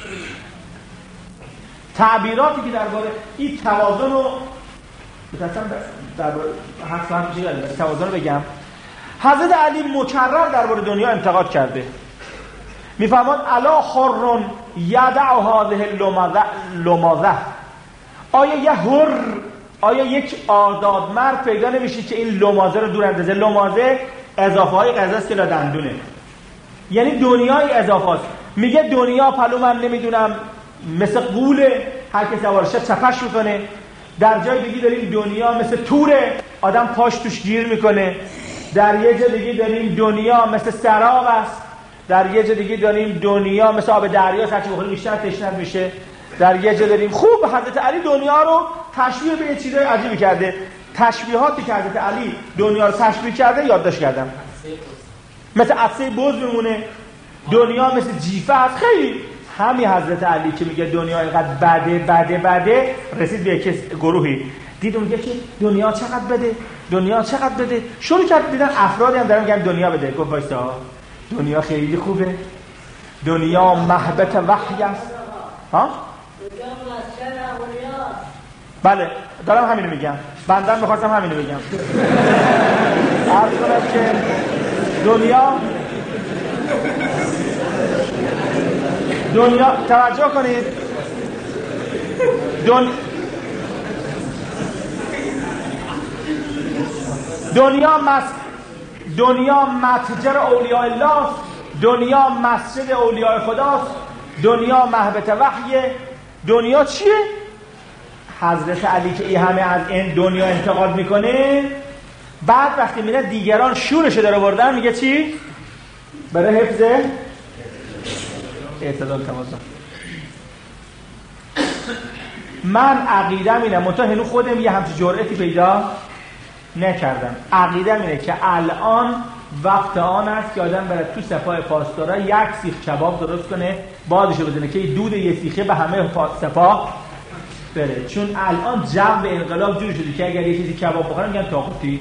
تعبیراتی که درباره این توازن رو بتاستم درباره حرف هم چی داره؟ توازن رو بگم. حضرت علی مکرر درباره دنیا انتقاد کرده. میفهمد الا حر یدع هذه اللماذه. آیا یه حر، آیا یک آزاد مرد پیدا نمیشه که این لمازه رو دور اندازه؟ لمازه اضافه های غذاست که دندونه، یعنی دنیای اضافه است. میگه دنیا پلو من نمیدونم مثل قوله، هر کی سوارشه چپش میکنه. در جای دیگه داریم دنیا مثل توره، آدم پاش توش گیر میکنه. در یه جای دیگه داریم دنیا مثل سراب است. در یه جای دیگه داریم دنیا مثل آب دریا، هرچی بخوری بیشتر تشنه میشه. در یه جا داریم. خوب حضرت علی دنیا رو تشبیه به چیزای عجیبی کرده. تشبیهاتی که حضرت علی دنیا رو تشبیه کرده یادداشت کردم. مثل عطسه بز میمونه، دنیا مثل جیفه است. خیلی همین حضرت علی که میگه دنیا اینقدر بده بده بده، رسید به یک گروهی دید اون میگه که دنیا چقدر بده، دنیا چقدر بده. شروع کرد دیدن افرادی هم دارن میگن دنیا بده. گفت وایسا، دنیا خیلی خوبه، دنیا محبت وحی است. ها؟ بله دارم همینو میگم، بندم میخواستم همینو بگم. عرض کنم که دنیا دنیا توجه کنید، دن... دنیا مس... دنیا متجر اولیاء الله، دنیا مسجد اولیاء خداست، دنیا محبت وحیه. دنیا چیه؟ حضرت علی که این همه از این دنیا انتقاد میکنه، بعد وقتی میره دیگران شورشو داره بردن میگه چی؟ برای حفظ اعتدال توازن. من عقیدم اینه، منتها هنوز خودم یه همچین جرأتی پیدا نکردم. عقیدم اینه که الان وقت آن است که آدم بره تو سپاه پاسدارا یک سیخ کباب درست کنه، بادشو بزنه که دود یه سیخه به همه سپاه بره. چون الان جو به انقلاب جوری شده که اگر یه چیزی کباب بخورن میگن طاغوتی.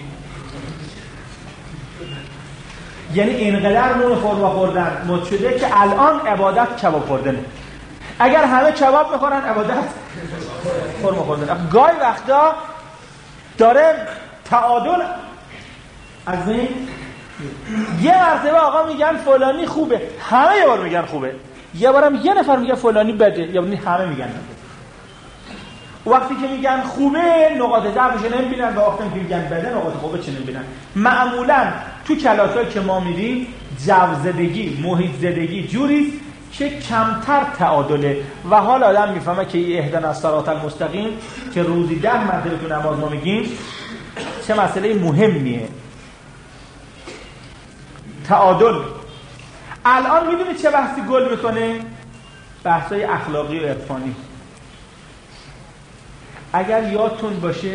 یعنی اینقدر نون خورما خوردن مد شده که الان عبادت کباب خوردنه. اگر همه کباب میخورن عبادت خورما خوردن. گاهی وقتا داره تعادل از این یه مرتبه آقا میگن فلانی خوبه، همه یه بار میگن خوبه، یه بارم یه نفر میگه فلانی بده، یا همه میگن بده. وقتی که میگن خوبه نقاط ضعفش نمیبینن و وقتی که میگن بده نقاط قوتش نمیبینن. معمولا تو کلاسایی که ما میریم جوزدگی، محیط زدگی جوریست که کمتر تعادله و حال آدم میفهمه که اهدنا الصراط المستقیم که روزی ده مرتبه تو نماز ما میگیم چه مسئله مهمیه. تعادل. الان میدونی چه بحثی گل میکنه؟ بحثای اخلاقی و عرفانی. اگر یادتون باشه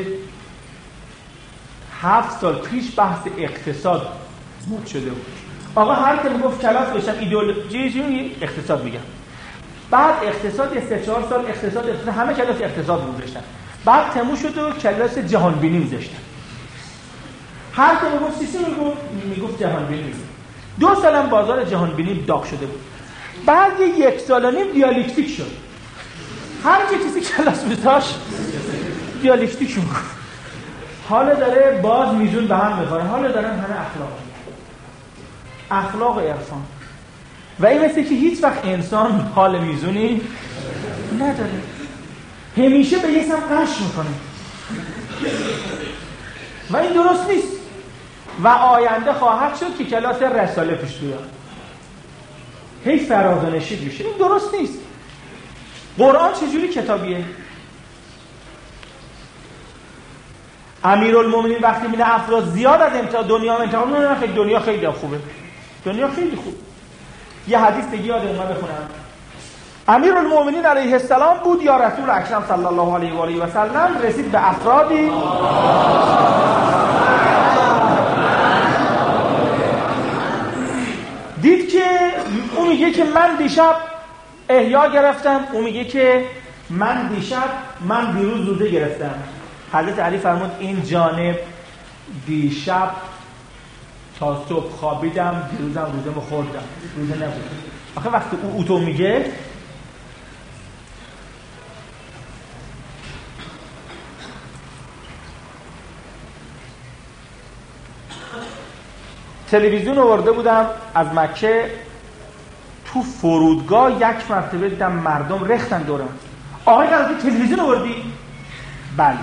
هفت سال پیش بحث اقتصاد مد شده بود. آقا هر که میگفت کلاس بشم ایدئولوژی اقتصاد میگم. بعد اقتصاد یه سه چهار سال اقتصاد اقتصاد همه کلاس اقتصاد بود داشتن. بعد تموم شد و کلاس جهان بینی میذاشتن. هر که میگفت سیسی میگفت میگفت جهان بینی. دو سالم بازار جهان بینی داغ شده بود. بعد یک سال و نیم دیالکتیک شد. هر کی کسی کلاس میذاشت دیالکتیک شد. حالا داره باز میزون به هم میخوره. حالا دارن همه اخلاق اخلاق عرفان و این مثل که هیچ وقت انسان حال میزونی نداره، همیشه به یه سم قش میکنه و این درست نیست و آینده خواهد شد که کلاس رساله پیش بیاد هی فراز و نشیب میشه. این درست نیست. قرآن چجوری کتابیه؟ امیرالمومنین وقتی میگه افراد زیاد از امتحان دنیا امتحان میکنن، خیلی دنیا خیلی خوبه، دنیا خیلی خوب. یه حدیث دیگه یادم اومد بخونم. امیرالمومنین علیه السلام بود یا رسول اکرم صلی الله علیه و آله و سلم رسید به افرادی دید که اون میگه که من دیشب احیا گرفتم، اون میگه که من دیشب من دیروز روزه گرفتم. حضرت علی فرمود این جانب دیشب تا صبح خوابیدم، دیروزم روزه خوردم، روزه نبود. آخه وقتی او اوتو میگه تلویزیون آورده بودم از مکه، تو فرودگاه یک مرتبه دیدم مردم رختن دورم. آقای قرار تلویزیون آوردی؟ بله.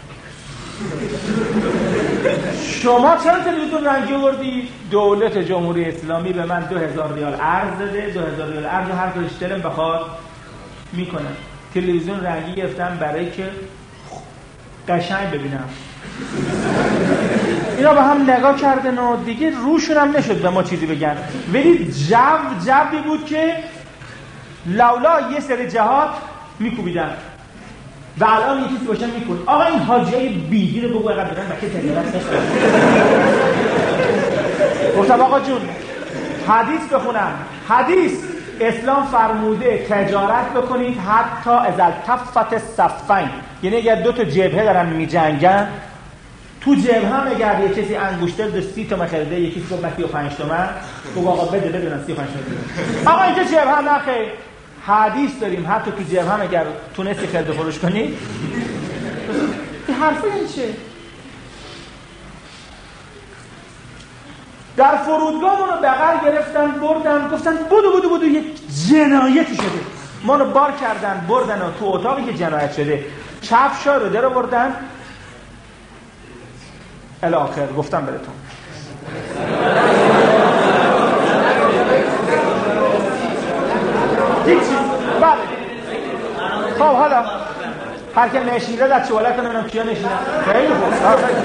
شما چرا تلویزیون رنگی آوردی؟ دولت جمهوری اسلامی به من دو هزار ریال ارز داده، دو هزار ریال ارز هر کاری دلم بخواد میکنم. تلویزیون رنگی گرفتم برای که قشنگ ببینم. اینا به هم نگاه کردن و دیگه روشون هم نشد به ما چیزی بگن، ولی جو جوی بود که لولا یه سر جهات میکوبیدن و الان یه چیزی باشن میکن. آقا این حاجیای بیدی رو بگو اقدر بدن بکه تجارت نشد. گفتم آقا جون حدیث بخونم. حدیث اسلام فرموده تجارت بکنید حتی از التفت صفین، یعنی اگر دو تا جبهه دارن میجنگن تو جبهه هم اگر یه کسی انگشتر دو سی تومن خریده یکی کسی گفت سی و پنج تومن بگو آقا بده بدونن سی و پنج تومن. آقا اینجا جبهه هم نخیر. حدیث داریم حتی تو جبهه هم اگر تونستی خرید و فروش کنی. این حرفه این چه؟ در فرودگاه منو بغل گرفتن بردن گفتن بودو بودو بودو یک جنایتی شده. منو بار کردن بردن و تو اتاقی که جنایت شده کفشا رو در بردن الاخر. گفتم براتون هیچی. بله خب حالا هر که نشینده در چوالت نمیدونم کیا نشینده خیلی خوب.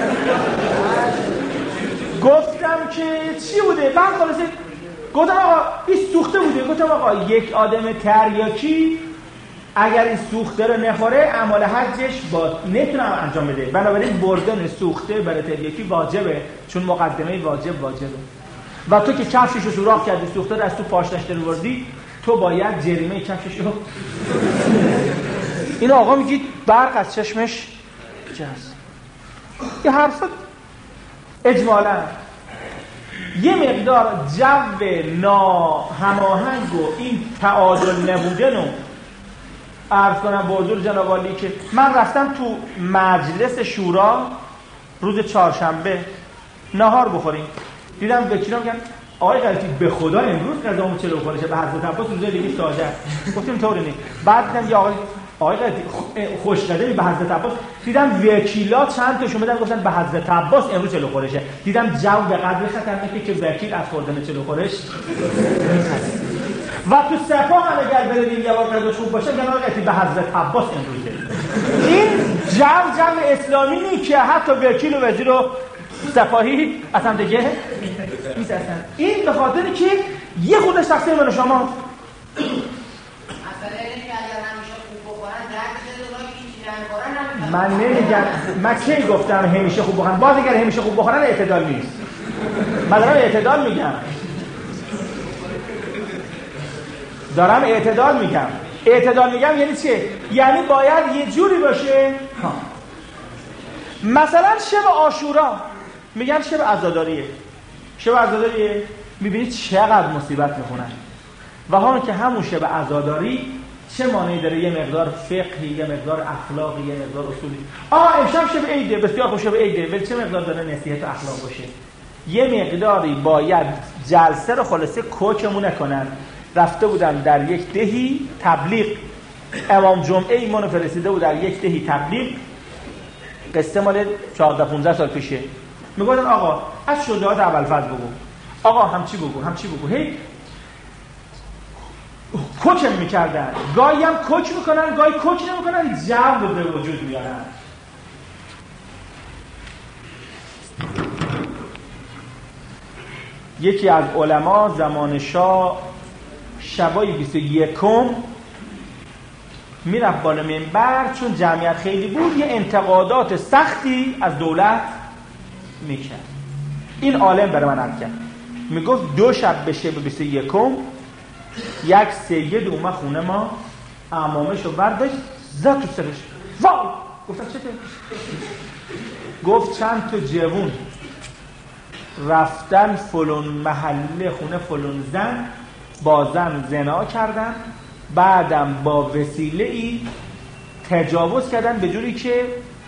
گفتم که چی بوده؟ بعد خلاصه گفتم آقا این سوخته بوده. گفتم آقا یک آدم تریاکی اگر این سوخته رو نخوره اعمال حجش با نتونم انجام بده. بنابراین بردن سوخته برای تریاکی واجبه، چون مقدمه واجب واجبه. و تو که کفشش رو سوراخ کردی، سوخته رو از تو پاش داشته روردی، تو باید جریمه کفشش رو این آقا میگید برق از چشمش جست. یه حرف اجمالا یه مقدار جو ناهماهنگ و این تعادل نبودن رو عرض کنم به حضور جناب عالی که من رفتم تو مجلس شورا روز چهارشنبه نهار بخوریم، دیدم وکیلا میگن آقای قلتی به خدا امروز قضامون چلو خورشه به حضرت عباس روزه دیگه ساده. گفتیم طوری نیست. بعد دیدم یا آقای آقای قلتی خوش قدمی به حضرت عباس، دیدم وکیلا چند تاشون بدن گفتن به حضرت عباس امروز چلو خورشه. دیدم جو به قدر خطرناکه که وکیل از خوردن چلو خورش و تو سپاه هم اگر بریم یه بار قضاش خوب باشه میگن آقای قلتی به حضرت عباس امروزه. این جو جو اسلامی نیست که حتی وکیل و وزیر و سپاهی اصلا دیگه نیست اصلا. این به خاطر که یه خودش تقصیر من و شما مثلا اینه که اگر همیشه خوب بخورن درد زدگاه هیچی نمیخورن. من نمیگم، من کی گفتم همیشه خوب بخورن؟ باز اگر همیشه خوب بخورن اعتدال نیست. من دارم اعتدال میگم، دارم اعتدال میگم. اعتدال میگم یعنی چه؟ یعنی باید یه جوری باشه ها. مثلا شب عاشورا میگن شب عزاداریه، شب عزاداریه میبینید چقدر مصیبت میخونن و حالا که همون شب عزاداری چه معنی داره؟ یه مقدار فقهی، یه مقدار اخلاقی، یه مقدار اصولی. آها امشب شب عیده، بسیار خوب شب عیده، ولی چه مقدار داره نصیحت و اخلاق باشه؟ یه مقداری باید جلسه رو خلاصه کوکمون نکنن. رفته بودن در یک دهی تبلیغ، امام جمعه ایمانو فرستیده بود در یک دهی تبلیغ، قصه مال چهارده پانزده سال پیشه. میگفتن آقا از شجاعت ابوالفضل بگو، آقا همچی بگو همچی بگو، هی کوچم میکردن، گاهی هم کوچ میکنن گاهی کوچ نمیکنن، جو رو به وجود میارن. یکی از علما زمان شاه شبای بیست و یکم میرفت بالا منبر، چون جمعیت خیلی بود یه انتقادات سختی از دولت میکرد. این عالم برای من عرض کرد، میگفت دو شب به شب بیست و یکم یک سید اومد خونه ما، عمامشو برداشت زد تو سرش. وای گفتم چته؟ گفت چند تا جوون رفتن فلان محله خونه فلان زن، با زن زنا کردن، بعدم با وسیله ای تجاوز کردن به جوری که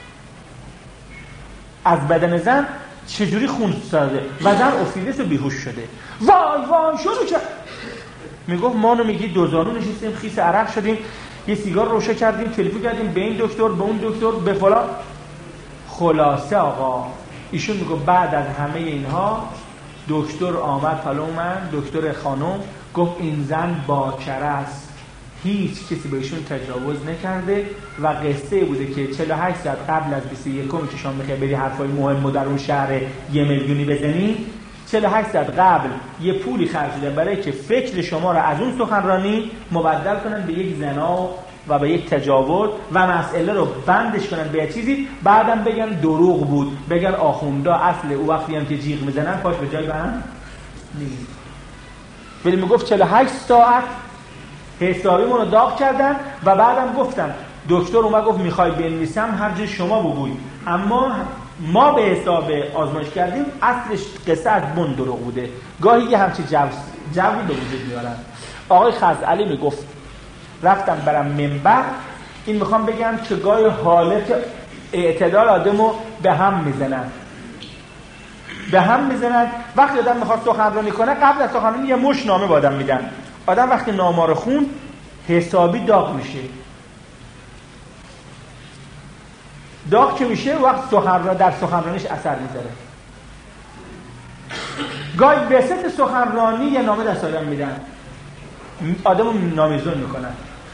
از بدن زن چجوری خون سرده و زن افتیده و بیهوش شده. وای وای شروع کرد. میگفت ما رو میگی دوزانو نشستیم خیس عرق شدیم، یه سیگار روشن کردیم، تلفن کردیم به این دکتر به اون دکتر به فلان. خلاصه آقا ایشون میگفت بعد از همه اینها دکتر آمد پلو من، دکتر خانم گفت این زن باکره است، هیچ کسی به ایشون تجاوز نکرده و قصه بوده که چهل و هشت ساعت قبل از بیست و یکم که شما میخوای بری حرفای مهم در اون شهر یه میلیونی بزنی، چهل و هشت ساعت قبل یه پولی خرج شده برای که فکر شما را از اون سخنرانی مبدل کنن به یک زنا و به یک تجاوز و مسئله رو بندش کنن به یه چیزی، بعدم بگن دروغ بود، بگن آخوندا اصل او وقتی هم که جیغ میزنن پاش به جای بند نیست. ولی میگفت چهل و هشت ساعت حسابیمون رو داغ کردن و بعدم گفتن دکتر اومد گفت میخوای بنویسم هر جای شما بگوی، اما ما به حساب آزمایش کردیم اصلش قصه از بن دروغ بوده. گاهی یه همچی جو جوی به وجود میارن. آقای خزعلی میگفت رفتم برم منبر، این میخوام بگم که گاهی حالت اعتدال آدمو به هم میزنن به هم میزنن وقتی آدم میخواد سخنرانی کنه قبل از سخنرانی یه مش نامه به آدم میدن، آدم وقتی نامه رو خون حسابی داغ میشه. داغ که میشه وقت سخنرانی در سخنرانیش اثر میذاره. گاهی وسط سخنرانی یه نامه دست آدم میدن، آدمو نامیزون میکنن.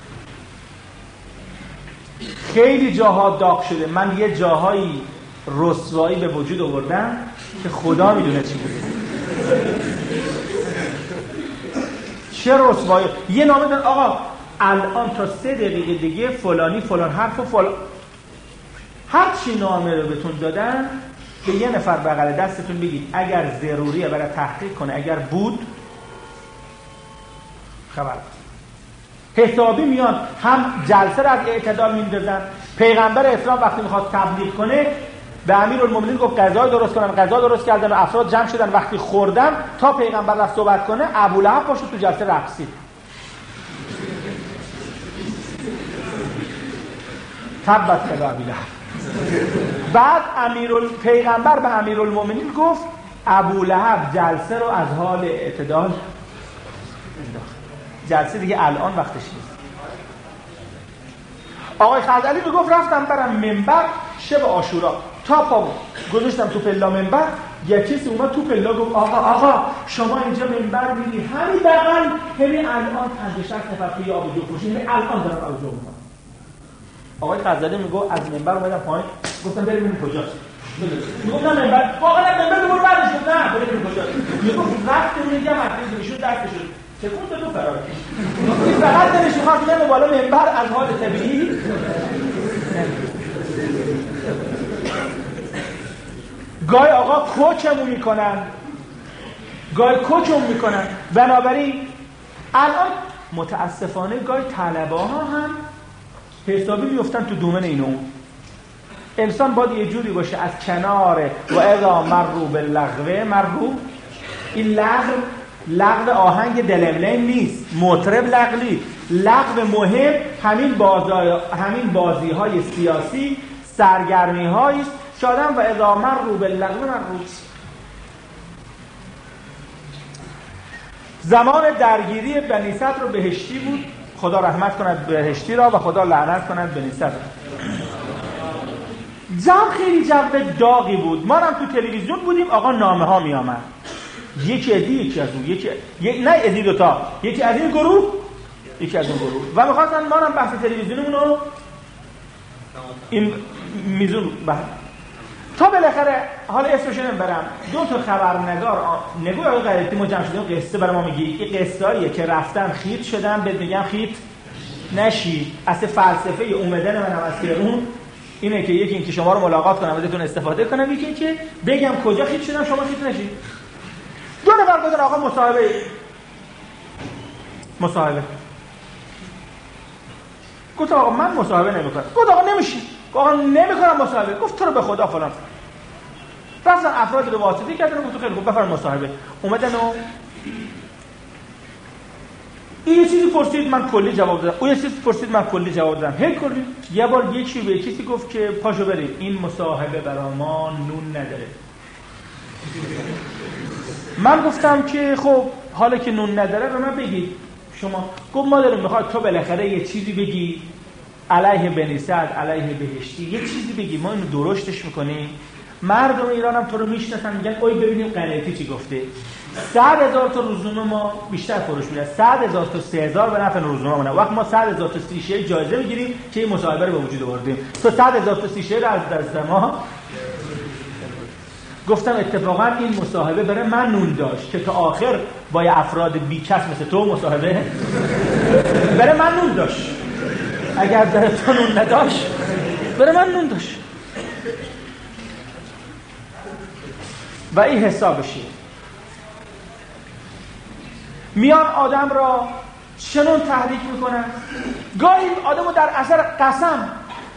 خیلی جاها داغ شده. من یه جاهایی رسوایی به وجود آوردم که خدا میدونه چی بوده. چه رسوایی. یه نامه دادن آقا الان تا سه دقیقه دیگه فلانی فلان حرف و فلان هر چی نامه رو بهتون دادن به یه نفر بغل دستتون بگید اگر ضروریه برای تحقیق کنه، اگر بود خبر حسابی میان هم جلسه رو از اعتدال میندازن. پیغمبر اسلام وقتی میخواد تبلیغ کنه به امیرالمومنین گفت غذا درست کنن، غذا درست کردن و افراد جمع شدن. وقتی خوردن تا پیغمبر رفت صحبت کنه ابولهب پاشو تو جلسه رقصید. تبت یدا ابی لهب. بعد امیرال پیغمبر به امیرالمومنین گفت ابولهب جلسه رو از حال اعتدال جلسه دیگه الان وقتش نیست. آقای خزعلی میگفت رفتم برم منبر شب عاشورا تا پا گذاشتم تو پلا منبر، یه کسی اومد تو پلا گفت آقا آقا شما اینجا منبر میگی همین بغل همین الان پنجاه شصت نفر توی آب جو پوشین الان دارن آب جو میکنن. آقای خزعلی میگفت از منبر اومدم پایین گفتم بریم ببینیم کجاست. میگفتم منبر واقعا منبر رو بعدش گفت نه بریم کجاست. میگفت رفتم میگم اصلا ایشون دستش تکون تو فرار این فقط دلش میخواد بگم بالا منبر از حال طبیعی. گای آقا کوچمون میکنن، گای کوچمون میکنن. بنابراین الان متاسفانه گای طلبه ها هم حسابی میفتن تو دومن اینو. انسان باید یه جوری باشه از کنار و اذا مرو باللغو مرو. این لغو لغو آهنگ دلملین نیست، مطرب لغلی. لغو مهم همین بازی همین بازی های سیاسی، سرگرمی هایی است. شادم و اذا مرو باللغو مرو. زمان درگیری بنی صدر بهشتی بود، خدا رحمت کند بهشتی را و خدا لعنت کند بنی صدر. جمع خیلی جو داغی بود. ما هم تو تلویزیون بودیم، آقا نامه ها می آمد، یکی ادی یکی از اون یکی یک نه ادی دوتا، یکی از این گروه یکی از اون گروه و می‌خواستن ما هم بحث تلویزیونمون رو این میزون بحث تا بالاخره حالا اسمش نمیبرم دو تا خبرنگار نگوی آقای غیرتی ما جمع شدیم قصه برای ما میگی این قصه‌ایه که رفتن خیت شدن بهت میگم خیت نشی. اصل فلسفه اومدن منم از اون اینه که یکی اینکه شما رو ملاقات کنم ازتون استفاده کنم، یکی اینکه بگم کجا خیت شدم شما خیت نشید. دو نفر گفتن آقا مصاحبه مصاحبه گفت آقا من مصاحبه نمیکنم. گفت آقا نمیشی. گفت آقا نمیکنم مصاحبه. گفت تو رو به خدا فلان. رفتن افراد رو واسطه کردن. گفت خیلی خوب بفرمایید مصاحبه. اومدن و این یه چیزی پرسید من کلی جواب دادم، اون یه چیزی پرسید من کلی جواب دادم. هی کلی یه بار یکی به کسی گفت که پاشو بریم این مصاحبه برای ما نون نداره. من گفتم که خب حالا که نون نداره به من بگید شما. گفت ما داریم میخواد تو بالاخره یه چیزی بگی علیه بنی صدر علیه بهشتی، یه چیزی بگی ما اینو درشتش میکنیم. مردم ایران هم تو رو میشناسن میگن اوی ببینیم غیرتی چی گفته. صد هزار تا روزنامه ما بیشتر فروش میره، صد هزار تا سه هزار به نفع روزنامه نه. وقت ما صد هزار تا سی شیعه جایزه میگیریم که این مصاحبه رو به وجود آوردیم، تو صد هزار تا سی شیعه رو از دست ما. گفتم اتفاقا این مصاحبه برای من نون داشت که تا آخر با افراد بیکس مثل تو مصاحبه برای من نون داشت. اگر برای تو نون نداشت برای من نون داشت. و این حسابشه. میان آدم را چنون تحریک میکنن، گاهی آدمو در اثر قسم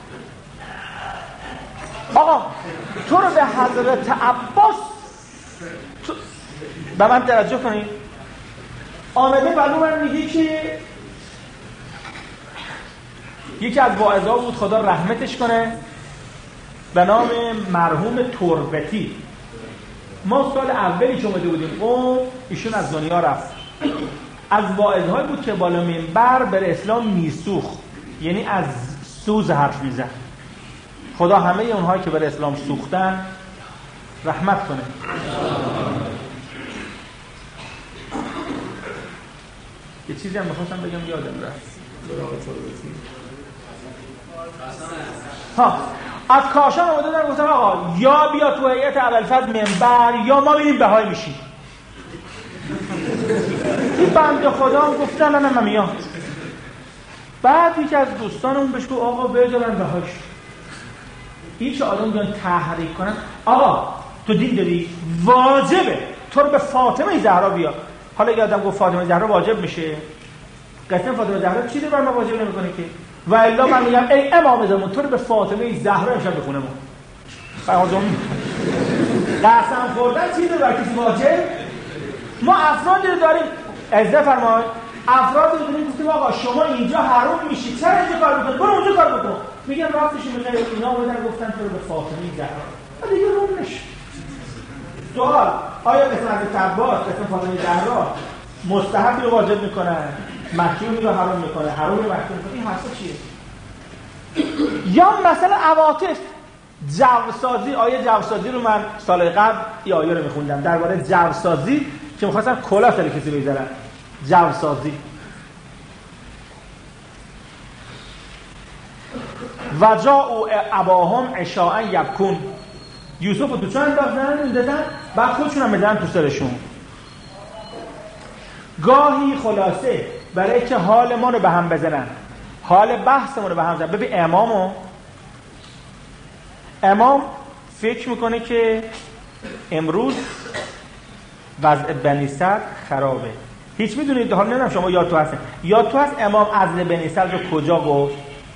آقا تو رو به حضرت عباس تو... به من توجه کنید. آمده بلو من میگه که یکی از واعظا بود خدا رحمتش کنه به نام مرحوم تربتی. ما سال اولی که اومده بودیم قم ایشون از دنیا رفت. از واعظهایی بود که بالا منبر بر اسلام میسوخ، یعنی از سوز حرف میزن. خدا همه اونهایی که بر اسلام سوختن رحمت کنه. یه چیزی هم میخواستم بگم یادم رفت. ها از کاشان اومده دارم گفتم آقا یا بیا تو هیئت ابوالفضل منبر یا ما میریم بهایی میشیم. این بنده خدا هم گفتن نه من میام. بعد یکی از دوستانمون بهش گفت آقا بذارن بهاش. این چه آدم بیان تحریک کنن؟ آقا تو دین داری؟ واجبه تو رو به فاطمه زهرا بیا. حالا اگه آدم گفت فاطمه زهرا واجب میشه، قسم فاطمه زهرا چیزی بر ما واجب نمیکنه که. و الا من میگم ای امام زمان تو رو به فاطمه زهرا امشب بخونه ما. فرضم قسم خوردن چیزی بر کسی واجب؟ ما افرادی رو داریم عزت فرمایید، افرادی رو داریم گفتیم آقا شما اینجا حرام میشی، چرا اینجا کار میکنی؟ برو اونجا کار بکن. میگم راستش میگه اینا بودن گفتن تو رو به فاطمه زهرا. دیگه روم نشه. سوال آیا قسم از تباس قسم فاطمه زهرا مستحبی رو واجب میکنن، مکروهی رو حرام میکنه، حرام رو مکروه میکنه؟ این حرفا چیه؟ یا مثلا عواطف جوسازی. آیه جوسازی رو من سال قبل این آیه رو میخوندم درباره جوسازی که میخواستن کلاه سر کسی بذارن. جوسازی و جاءوا اباهم عشاء یبکون. یوسف رو تو چند انداختن میدادن بعد خودشون هم میدادن تو سرشون. گاهی خلاصه برای که حال ما رو به هم بزنن، حال بحثمون رو به هم بزنن. ببین امامو امام فکر میکنه که امروز وضع بنی صدر خرابه. هیچ میدونید حال نمیدونم شما یاد تو هستن یاد تو هست امام عزل بنی صدر رو کجا گفت؟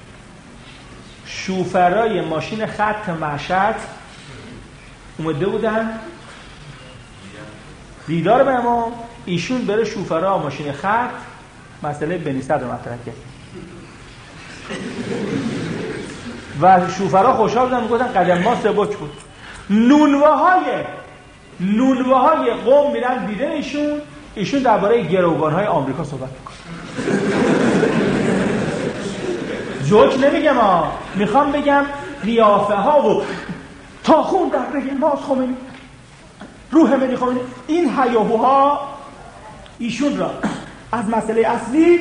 شوفرای ماشین خط مشهد اومده بودن دیدار به امام، ایشون بره شوفرا ماشین خط مسئله بنی صدر رو مطرح کرد و شوفرا خوشحال بودن میگفتن قدم ما سبک بود. نونواهای نونواهای قوم میرن دیدن ایشون ایشون درباره گروگان‌های آمریکا صحبت میکنه. جوک نمیگم ها، میخوام بگم قیافه ها و تاخون در رگ ماز خمینی روح منی خمینی، این هیاهوها ایشون را از مسئله اصلی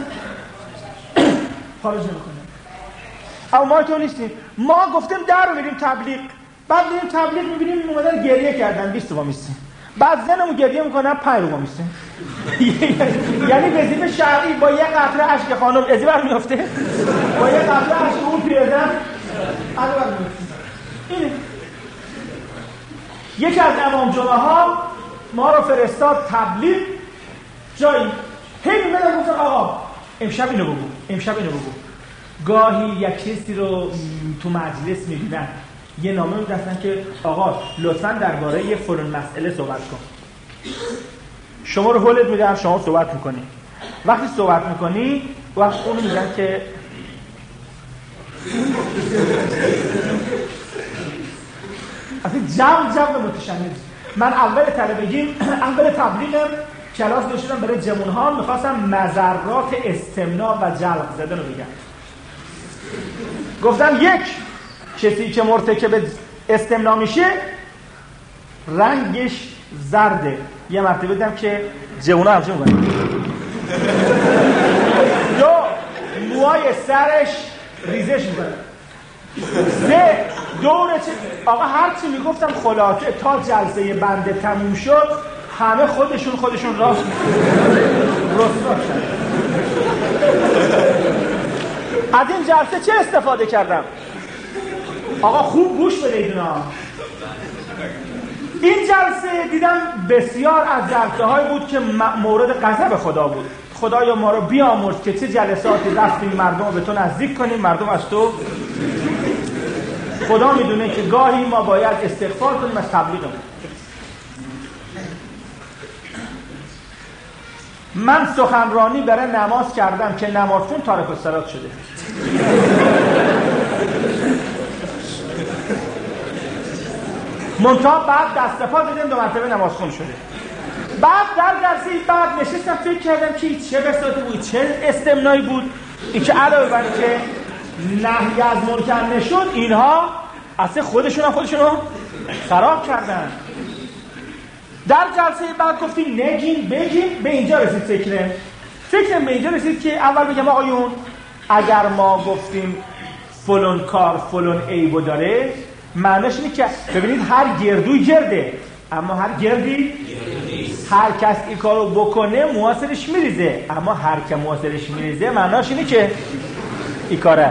خارج نمیکنه. اما ما تو نیستیم. ما گفتیم در رو میریم تبلیغ، بعد میریم تبلیغ میبینیم اومدن گریه کردن بیست تومن میستیم، بعد زنمون گریه میکنن پنج تومن میستیم. یعنی وظیفه شرعی با یه قطره اشک خانم ازی برمیافته، با یه قطره اشک اون پیرزن علی برمیافته. اینه یکی از امام جمعه ها ما رو فرستاد تبلیغ جایی، هی میمدن گفتن آقا امشب اینو بگو امشب اینو بگو. گاهی یک کسی رو تو مجلس میبینن یه نامه میدستن که آقا لطفاً درباره یه فلان مسئله صحبت کن. شما رو هولت میدن، شما صحبت میکنی. وقتی صحبت میکنی وقت اونو میگن که اصلا جمع جمع متشنج. من اول طلبگیم اول تبلیغم کلاس داشتم برای جمعونها، میخواستم مضرات استمناء و جلق زدن رو بگم. گفتم یک کسی که مرتکب استمناء میشه رنگش زرده. یه مرتبه دیدم که جوونا همچه میکنه. دو موهای سرش ریزش میکنه. سه دوره چه آقا هرچی میگفتم خلاصه تا جلسه بنده تموم شد همه خودشون خودشون راست رسوا شدن. از این جلسه چه استفاده کردم؟ آقا خوب گوش بدید اینا. این جلسه دیدم بسیار از جلسه های بود که مورد غضب خدا بود. خدایا ما رو بیامرز که چه جلساتی رفتیم مردم رو به تو نزدیک کنیم، مردم از تو. خدا میدونه که گاهی ما باید استغفار کنیم از تبلیغمون. من سخنرانی برای نماز کردم که نمازخون تارک الصلات شده. منتها بعد دست پا دیدم دو مرتبه نمازخون شده. بعد در جلسه بعد نشستم فکر کردم که چه بساطی بود، چه استمنایی بود، این که علاوه بر که نهی از منکر نشد اینها اصلا خودشون هم خودشونو خراب کردن. در جلسه بعد گفتیم نگیم بگیم، به اینجا رسید فکرم فکرم به اینجا رسید که اول بگم آقایون اگر ما گفتیم فلان کار فلان عیبو داره معنیش اینه که ببینید هر گردوی گرده اما هر گردی هر کس این کارو بکنه مواسرش میریزه، اما هر که مواسرش میریزه معناش اینه که این کاره.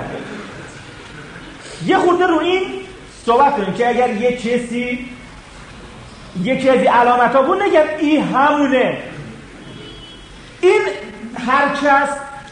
یه خورده رو این صحبت کنیم که اگر یه کسی یکی از این علامت ها بود نگم این همونه، این هر کس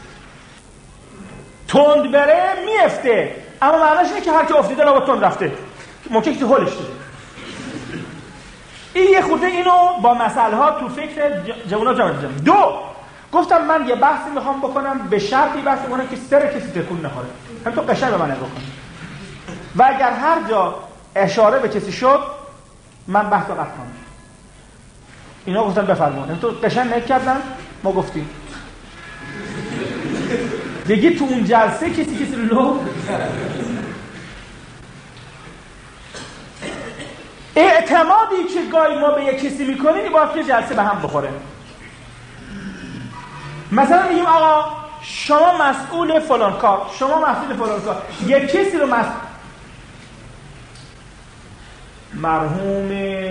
تند بره میفته، اما معناش اینه که هر که افتیده لابد تند رفته، ممکنه که هولش داده. این یه خورده اینو با مسئله ها تو فکر جوونا جمع دیدم. دو، گفتم من یه بحثی میخوام بکنم به شرطی بحث بکنم که سر کسی تکون نخوره، هم تو قشنگ به من نگاه کن و اگر هر جا اشاره به کسی شد من بحث رو قطع کنم. اینا گفتن بفرمایید، هم تو قشنگ نکردن ما گفتیم دیگه تو اون جلسه کسی کسی رو لو اعتمادی که گاهی ما به یک کسی میکنیم باید که جلسه به هم بخوره. مثلا میگیم آقا شما مسئول فلان کار، شما مسئول فلان کار، یک کسی رو مسئول مرحوم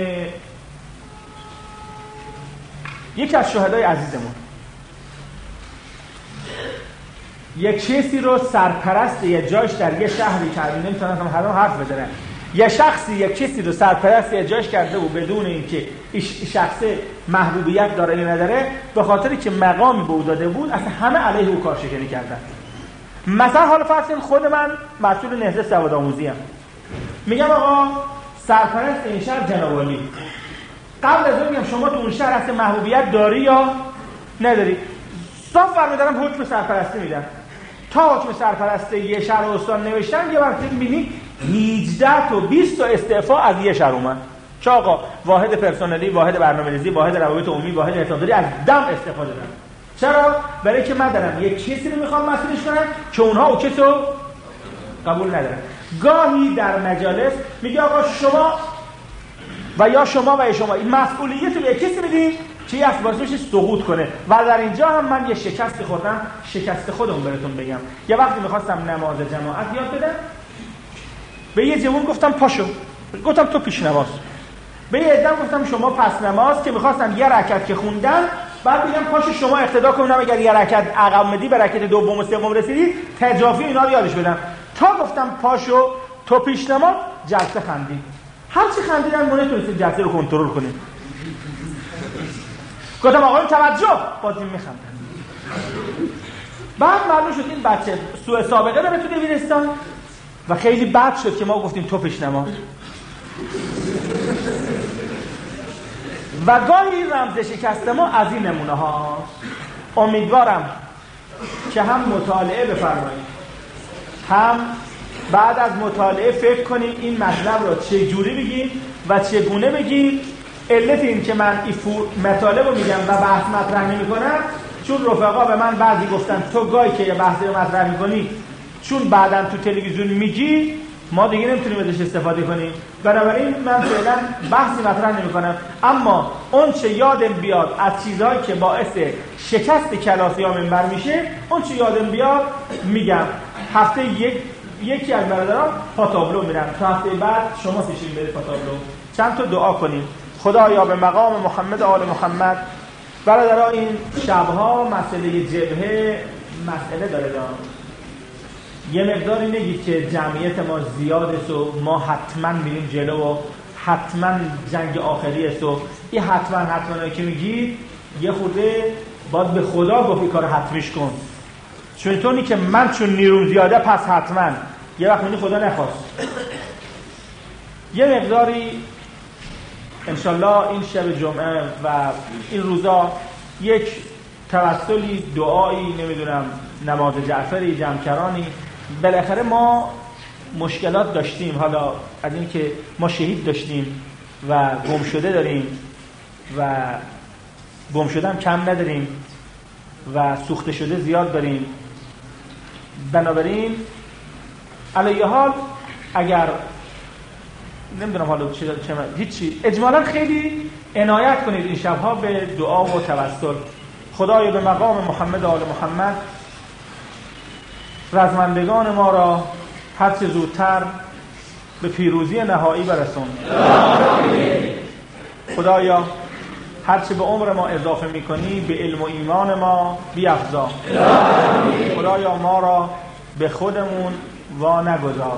یکی از شهدای عزیزمون یک کسی رو سرپرست یه جایش در یه شهری کرده، نمیتونم هر حرف بزنم، یه شخصی یک کسی رو سرپرست یه جایش کرده و بدون اینکه این شخص محبوبیت داره یا نداره، به خاطری که مقامی به او داده بود اصلا همه علیه او کارشکنی کردن. مثلا حالا فرض کنید خود من مسئول نهضت سوادآموزی ام، میگم آقا سرپرست این شهر جناب عالی، قبل از اون میگم شما تو اون شهر اصلا محبوبیت داری یا نداری، صاف برمی‌دارم حکم سرپرستی میدم. تا حکم سرپرستی یه شهر استان نوشتن یه وقتی می‌بینی هجده تا بیست تا استعفا از یه شهر اومد. چه آقا واحد پرسنلی، واحد برنامه‌ریزی، واحد روابط عمومی، واحد حسابداری از دم استعفا دادن. چرا؟ برای که من دارم یک چیزی رو میخوام مسئولش کنم که اونها او کسی رو قبول ندارن. گاهی در مجالس میگه آقا شما و یا شما و یا شما این مسئولیت رو به کسی میدید که یه اسباسش سقوط کنه. و در اینجا هم من یه شکست خوردم، شکست خودمون براتون بگم. یه وقتی میخواستم نماز جماعت یاد بدم، به یه جوون گفتم پاشو، گفتم تو پیش نماز. به یه عده‌ام گفتم شما پس نماز، که میخواستم یه رکعت که خوندم بعد بگم پاشو شما اقتدا کنم، اگر یه رکعت عقب مدی به رکعت دوم و سوم رسیدی تجافی اینا رو یادش بدم. تا گفتم پاشو تو پیش نماز جلسه خندید. هر چی خندیدن ما نتونستیم جلسه رو کنترل کنیم. گفتم آقایون توجه، بازیم میخندن. بعد معلوم شد این بچه سوء سابقه داره تو دبیرستان و خیلی بد شد که ما گفتیم تو پیش نماز. و گاهی رمز شکست ما از این نمونه ها. امیدوارم که هم مطالعه بفرمایید، هم بعد از مطالعه فکر کنیم این مطلب رو چه جوری بگیم و چگونه بگیم. علت این که من این مطالب رو میگم و بحث مطرح نمی کنم چون رفقا به من بعضی گفتن تو گاهی که یه بحثی رو مطرح میکنی چون بعداً تو تلویزیون میگی ما دیگه نمیتونیم ازش استفاده کنیم، بنابراین من فعلا بحثی مطرح نمی کنم. اما اون چه یادم بیاد از چیزهایی که باعث شکست کلاسی ها منبر میشه، اون چه یادم بیاد میگم. هفته یک یکی از برادران پاتابلو میرن، تا هفته بعد شما سشین برید پاتابلو. چند تا دعا کنیم. خدایا به مقام محمد و آل محمد. برادرها این شبها مسئله جبهه مسئله داره دارم. یه مقداری نگید که جمعیت ما زیاد است و ما حتما میریم جلو و حتما جنگ آخری است و این حتما حتما که میگید یه خورده باید به خدا گفت این کار حتمیش کن، چون طوری که من چون نیروم زیاده پس حتما یه وقت میگی خدا نخواست. یه مقداری انشالله این شب جمعه و این روزا یک توسلی، دعایی، نمیدونم نماز جعفری، جمکرانی، بالاخره ما مشکلات داشتیم. حالا از این که ما شهید داشتیم و گم شده داریم و گم شده هم کم نداریم و سوخته شده زیاد داریم. بنابراین علیه حال اگر نمیدونم حالا چه چه هیچی، اجمالا خیلی عنایت کنید این شبها به دعا و توسل. خدایا به مقام محمد و آل محمد رزمندگان ما را هر چه زودتر به پیروزی نهایی برسون. خدایا هرچه به عمر ما اضافه میکنی به علم و ایمان ما بیفزا. خدایا ما را به خودمون وا نگذار.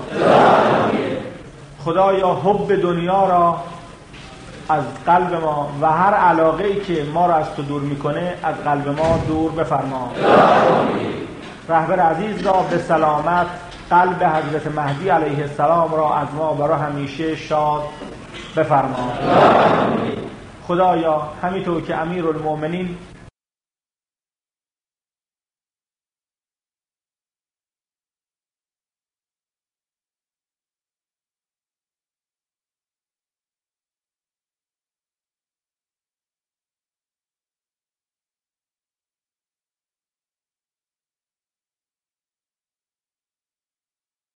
خدایا حب دنیا را از قلب ما و هر علاقه‌ای که ما را از تو دور میکنه از قلب ما دور بفرما. رهبر عزیز را به سلامت، قلب حضرت مهدی علیه السلام را از ما برای همیشه شاد بفرما. خدایا همینطور که امیرالمؤمنین